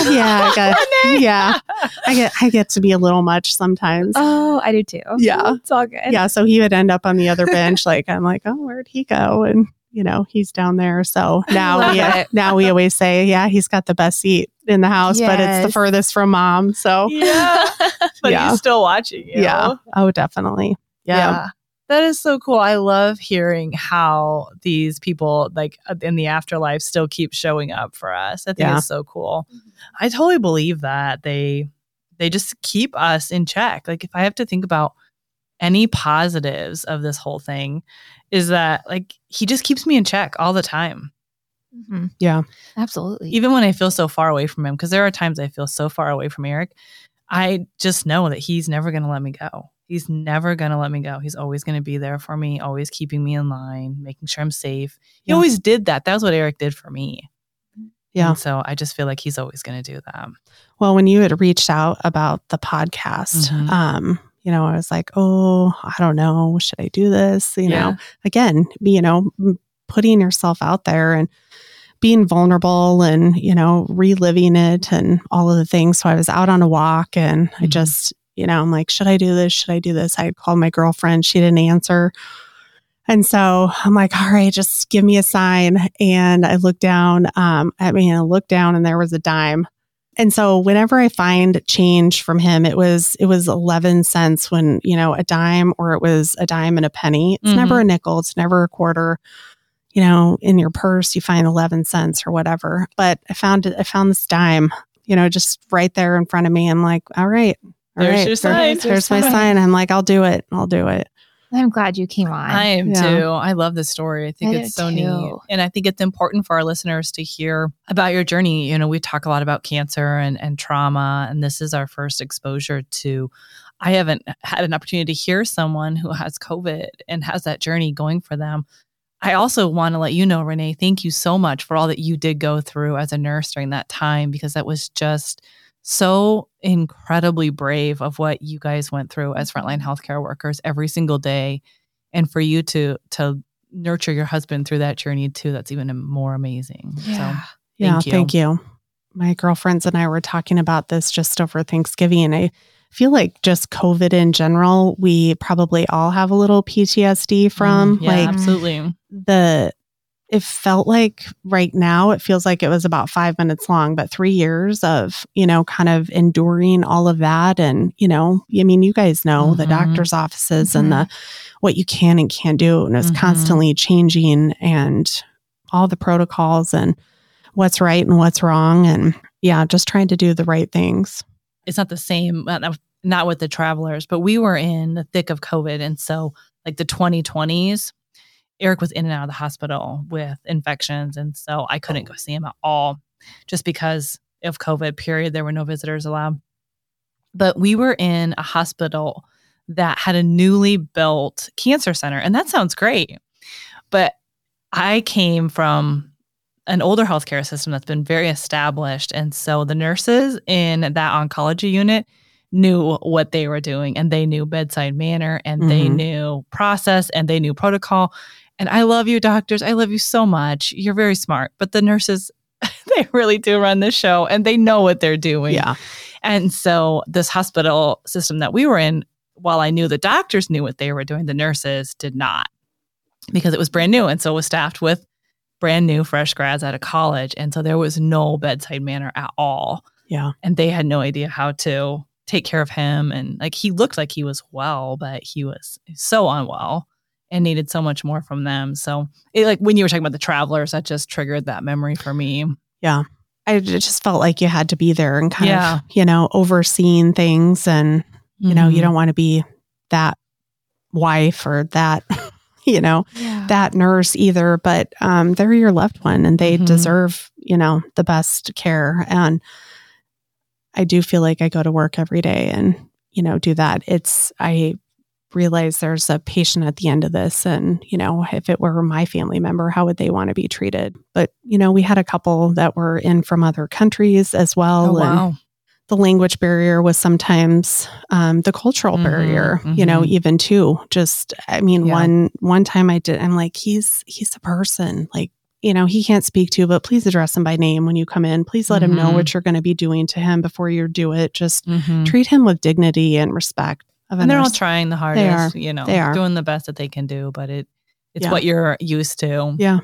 I get to be a little much sometimes. Oh, I do too. Yeah. It's all good. Yeah. So he would end up on the other bench. I'm like, oh, where'd he go? And he's down there. So now we always say, yeah, he's got the best seat in the house, but it's the furthest from Mom. So yeah, but he's still watching you. Yeah. Oh, definitely. Yeah. That is so cool. I love hearing how these people like in the afterlife still keep showing up for us. I think it's so cool. I totally believe that they just keep us in check. Like if I have to think about any positives of this whole thing, is that like he just keeps me in check all the time. Yeah, absolutely. Even when I feel so far away from him, because there are times I feel so far away from Eric, I just know that he's never going to let me go. He's never going to let me go. He's always going to be there for me, always keeping me in line, making sure I'm safe. He always did that. That was what Eric did for me. Yeah. And so I just feel like he's always going to do that. Well, when you had reached out about the podcast, I was like, oh, I don't know. Should I do this? Again, putting yourself out there and being vulnerable and, reliving it and all of the things. So I was out on a walk and I just, I'm like, should I do this? Should I do this? I called my girlfriend. She didn't answer. And so I'm like, all right, just give me a sign. And I looked down, and there was a dime And so whenever I find change from him, it was 11 cents when, a dime, or it was a dime and a penny. It's never a nickel. It's never a quarter. In your purse, you find 11 cents or whatever. But I found this dime, just right there in front of me. I'm like, all right. There's your sign. There's my sign. I'm like, I'll do it. I'm glad you came on. I am too. I love this story. I think it's so neat. And I think it's important for our listeners to hear about your journey. We talk a lot about cancer and trauma, and this is our first exposure to, I haven't had an opportunity to hear someone who has COVID and has that journey going for them. I also want to let you know, Renee, thank you so much for all that you did go through as a nurse during that time, because that was just so incredibly brave of what you guys went through as frontline healthcare workers every single day. And for you to nurture your husband through that journey too, that's even more amazing. Yeah. So thank you. My girlfriends and I were talking about this just over Thanksgiving, and I feel like just COVID in general, we probably all have a little PTSD from. Absolutely. It felt like right now, it feels like it was about 5 minutes long, but 3 years of, kind of enduring all of that. And, you guys know the doctor's offices and what you can and can't do. And it's constantly changing, and all the protocols and what's right and what's wrong. And just trying to do the right things. It's not the same, not with the travelers, but we were in the thick of COVID. And so like the 2020s, Eric was in and out of the hospital with infections. And so I couldn't go see him at all just because of COVID, period. There were no visitors allowed. But we were in a hospital that had a newly built cancer center. And that sounds great. But I came from an older healthcare system that's been very established. And so the nurses in that oncology unit knew what they were doing, and they knew bedside manner, and they knew process, and they knew protocol. And I love you, doctors. I love you so much. You're very smart. But the nurses, they really do run the show, and they know what they're doing. Yeah. And so this hospital system that we were in, while I knew the doctors knew what they were doing, the nurses did not, because it was brand new. And so it was staffed with brand new fresh grads out of college. And so there was no bedside manner at all. Yeah. And they had no idea how to take care of him. And like, he looked like he was well, but he was so unwell and needed so much more from them. So when you were talking about the travelers, that just triggered that memory for me. Yeah. I just felt like you had to be there and kind of, overseeing things. And, you don't want to be that wife or that, that nurse either, but they're your loved one, and they deserve, the best care. And I do feel like I go to work every day and, do that. I realize there's a patient at the end of this, and, if it were my family member, how would they want to be treated? But, we had a couple that were in from other countries as well. Oh, wow. And the language barrier was sometimes the cultural barrier, even too. Just, one time I'm like, he's a person, like, he can't speak to you, but please address him by name when you come in. Please let him know what you're going to be doing to him before you do it. Just treat him with dignity and respect. And they're all trying the hardest, they are doing the best that they can do, but it's what you're used to. Yeah.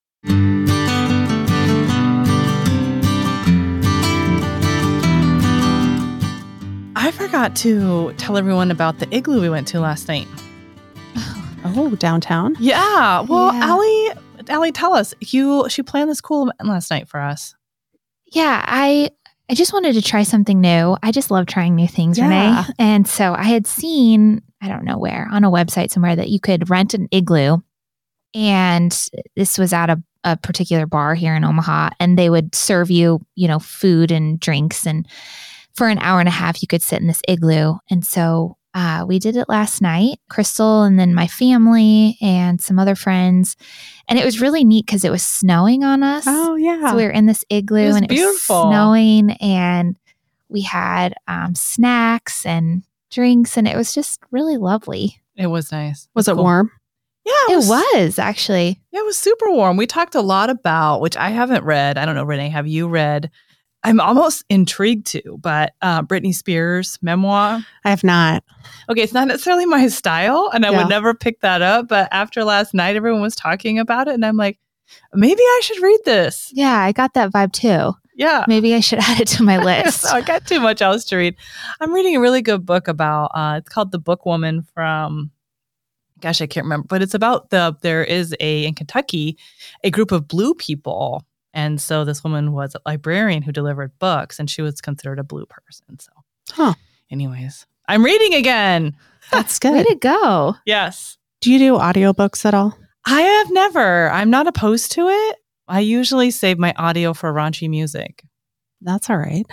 I forgot to tell everyone about the igloo we went to last night. Oh, downtown? Yeah. Well, Allie, tell us. She planned this cool event last night for us. Yeah, I just wanted to try something new. I just love trying new things, Renee. And so I had seen, I don't know where, on a website somewhere that you could rent an igloo. And this was at a particular bar here in Omaha. And they would serve you, food and drinks. And for an hour and a half, you could sit in this igloo. And so we did it last night, Crystal and then my family and some other friends. And it was really neat because it was snowing on us. Oh, yeah. So we were in this igloo and it beautiful. was snowing, and we had snacks and drinks, and it was just really lovely. It was nice. Was it warm? Yeah, it was actually. Yeah, it was super warm. We talked a lot about, which I haven't read. I don't know, Renee, have you read? I'm almost intrigued to, but Britney Spears' memoir. I have not. Okay, it's not necessarily my style, and I would never pick that up. But after last night, everyone was talking about it, and I'm like, maybe I should read this. Yeah, I got that vibe too. Yeah. Maybe I should add it to my list. I got too much else to read. I'm reading a really good book about, it's called The Book Woman from, gosh, I can't remember, but it's about there is in Kentucky, a group of blue people. And so this woman was a librarian who delivered books, and she was considered a blue person. So anyways, I'm reading again. That's good. Way to go. Yes. Do you do audiobooks at all? I have never. I'm not opposed to it. I usually save my audio for raunchy music. That's all right.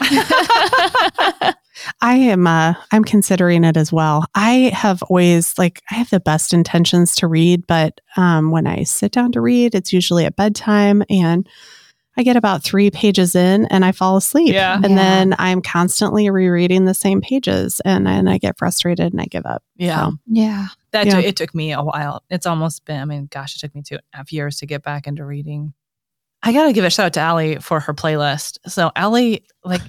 I'm considering it as well. I have always I have the best intentions to read, but when I sit down to read, it's usually at bedtime, and I get about 3 pages in and I fall asleep. Yeah. And then I'm constantly rereading the same pages, and I get frustrated and I give up. Yeah. So, Yeah. It took me a while. It's almost been, it took me 2.5 years to get back into reading. I got to give a shout out to Allie for her playlist. So Allie,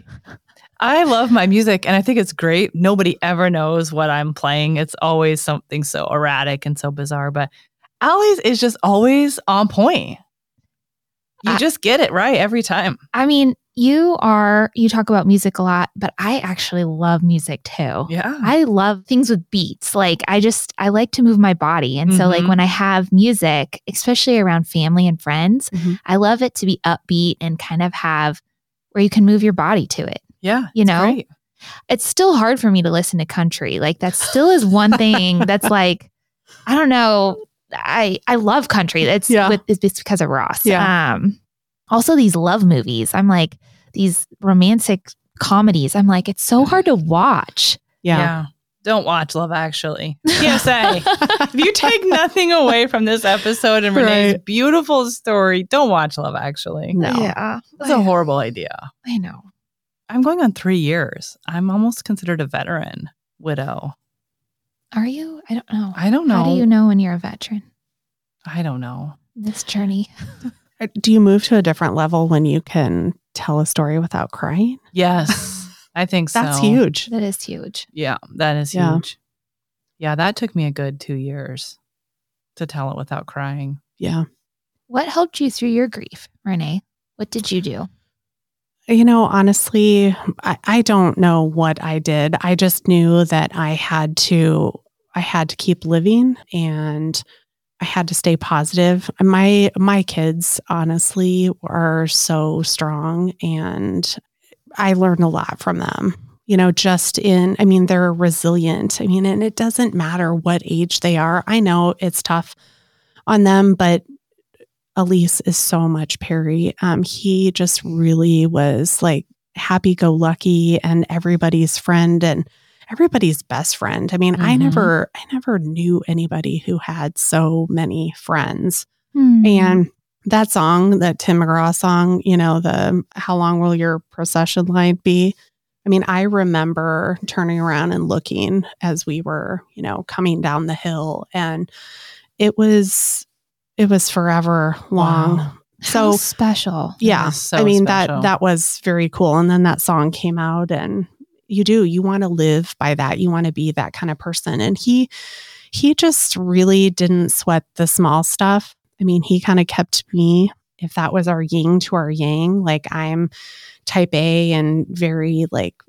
I love my music and I think it's great. Nobody ever knows what I'm playing. It's always something so erratic and so bizarre, but Allie's is just always on point. You just get it right every time. I mean, you talk about music a lot, but I actually love music too. Yeah. I love things with beats. I like to move my body. And so when I have music, especially around family and friends, I love it to be upbeat and kind of have where you can move your body to it. Yeah. You know, great. It's still hard for me to listen to country. That still is one thing that's I don't know. I love country. It's because of Ross. Yeah. Also these love movies. I'm these romantic comedies. I'm it's so hard to watch. Yeah. Don't watch Love Actually. PSA. If you take nothing away from this episode and Renee's beautiful story, don't watch Love Actually. No. Yeah. That's a horrible idea. I know. I'm going on 3 years. I'm almost considered a veteran widow. Are you? I don't know. I don't know. How do you know when you're a veteran? I don't know. This journey. Do you move to a different level when you can tell a story without crying? Yes, I think so. That's huge. That is huge. Yeah, that is huge. Yeah, that took me a good 2 years to tell it without crying. Yeah. What helped you through your grief, Renee? What did you do? Honestly, I don't know what I did. I just knew that I had to keep living, and I had to stay positive. My kids, honestly, are so strong, and I learned a lot from them. They're resilient. And it doesn't matter what age they are. I know it's tough on them, but Elise is so much Perry. He just really was happy-go-lucky and everybody's friend and everybody's best friend. I never knew anybody who had so many friends. And that song, that Tim McGraw song, the How Long Will Your Procession Light Be? I remember turning around and looking as we were, coming down the hill, and it was forever long. Wow. So How special. Yeah. So special. that was very cool. And then that song came out, and you want to live by that. You want to be that kind of person. And he just really didn't sweat the small stuff. He kind of kept me, if that was our yin to our yang, I'm type A and very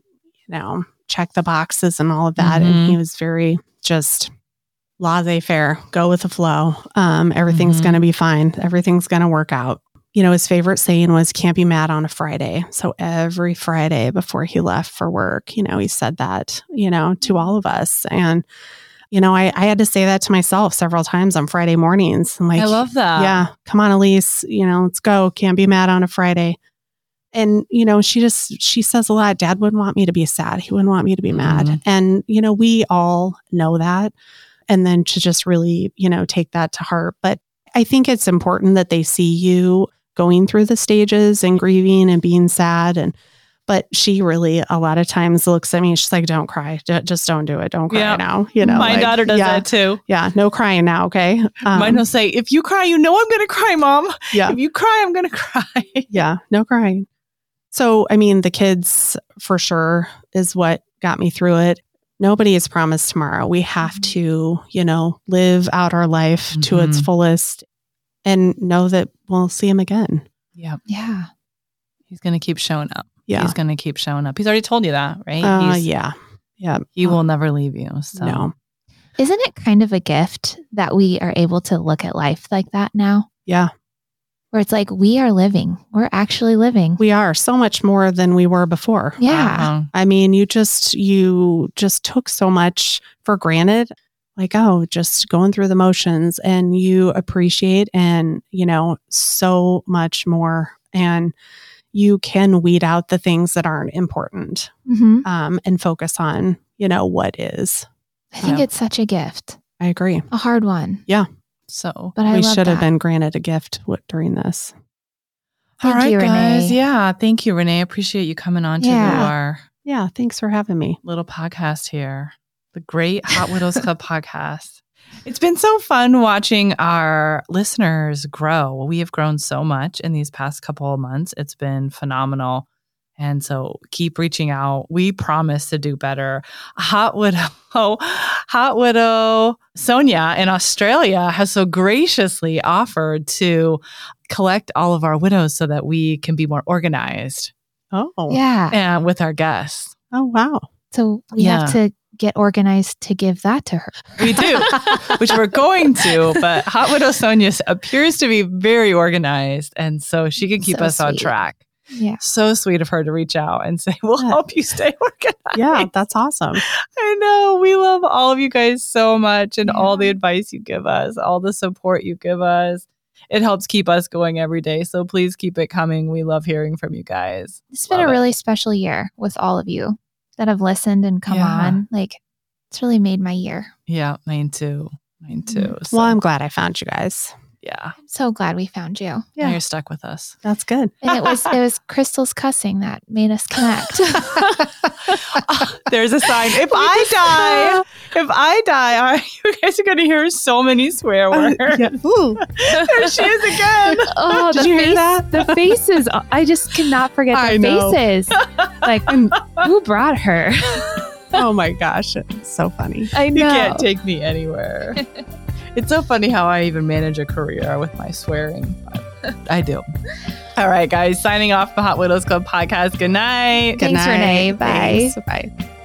check the boxes and all of that. And he was very just laissez-faire, go with the flow. Everything's going to be fine. Everything's going to work out. His favorite saying was, can't be mad on a Friday. So every Friday before he left for work, he said that, to all of us. And, I had to say that to myself several times on Friday mornings. I'm I love that. Yeah, come on, Elise, let's go. Can't be mad on a Friday. And, she says a lot. Dad wouldn't want me to be sad. He wouldn't want me to be mad. And, we all know that. And then to just really, take that to heart. But I think it's important that they see you going through the stages and grieving and being sad. But she really, a lot of times looks at me, she's like, don't cry. Just don't do it. Don't cry now. My daughter does that too. Yeah. No crying now. Okay. Mine will say, if you cry, I'm going to cry, Mom. Yeah. If you cry, I'm going to cry. Yeah. No crying. So, the kids for sure is what got me through it. Nobody is promised tomorrow. We have to, live out our life to its fullest and know that we'll see him again. Yeah. Yeah. He's going to keep showing up. Yeah. He's going to keep showing up. He's already told you that, right? Yeah. He will never leave you. So. No. Isn't it kind of a gift that we are able to look at life like that now? Yeah. Where it's like, we are living. We're actually living. We are so much more than we were before. Yeah. Uh-huh. I mean, you just took so much for granted, like, oh, just going through the motions, and you appreciate and, so much more. And you can weed out the things that aren't important, Mm-hmm. and focus on, what is. I think Yeah. it's such a gift, I agree. a hard one. So. But I We love should have that. been granted a gift during this. Thank All right, you, guys. Renee. Yeah. Thank you, Renee. Appreciate you coming on to Yeah. our Yeah. Thanks for having me. little podcast here, the Great Hot Widows Club podcast. It's been so fun watching our listeners grow. We have grown so much in these past couple of months. It's been phenomenal. And so keep reaching out. We promise to do better. Hot Widow Sonia in Australia has so graciously offered to collect all of our widows so that we can be more organized Oh. Yeah. and with our guests. Oh, wow. So we Yeah. have to get organized to give that to her. We do, which we're going to, but Hot Widow Sonia appears to be very organized. And so she can keep So us on sweet. track. Yeah. So sweet of her to reach out and say, we'll Yeah. help you stay organized. Yeah. That's awesome. I know. We love all of you guys so much and all the Yeah. advice you give us, all the support you give us. It helps keep us going every day. So please keep it coming. We love hearing from you guys. It's been Love a it. really special year with all of you that have listened and come Yeah. on. Like, it's really made my year. Yeah, mine too. Mine too. So, Well, I'm glad I found you guys. yeah. I'm so glad we found you. Now Yeah. you're stuck with us. That's good. And it was Crystal's cussing that made us connect. There's a sign. If I die, you guys are going to hear so many swear words. Yeah. Ooh. There she is again. Oh, Did the you hear face, that? the faces. I just cannot forget I the know. faces. Like, who brought her? Oh my gosh. It's so funny. I You know. can't take me anywhere. It's so funny how I even manage a career with my swearing. But I do. All right, guys. Signing off the Hot Widows Club podcast. Good night. Thanks, Renee. Bye. Thanks. Bye.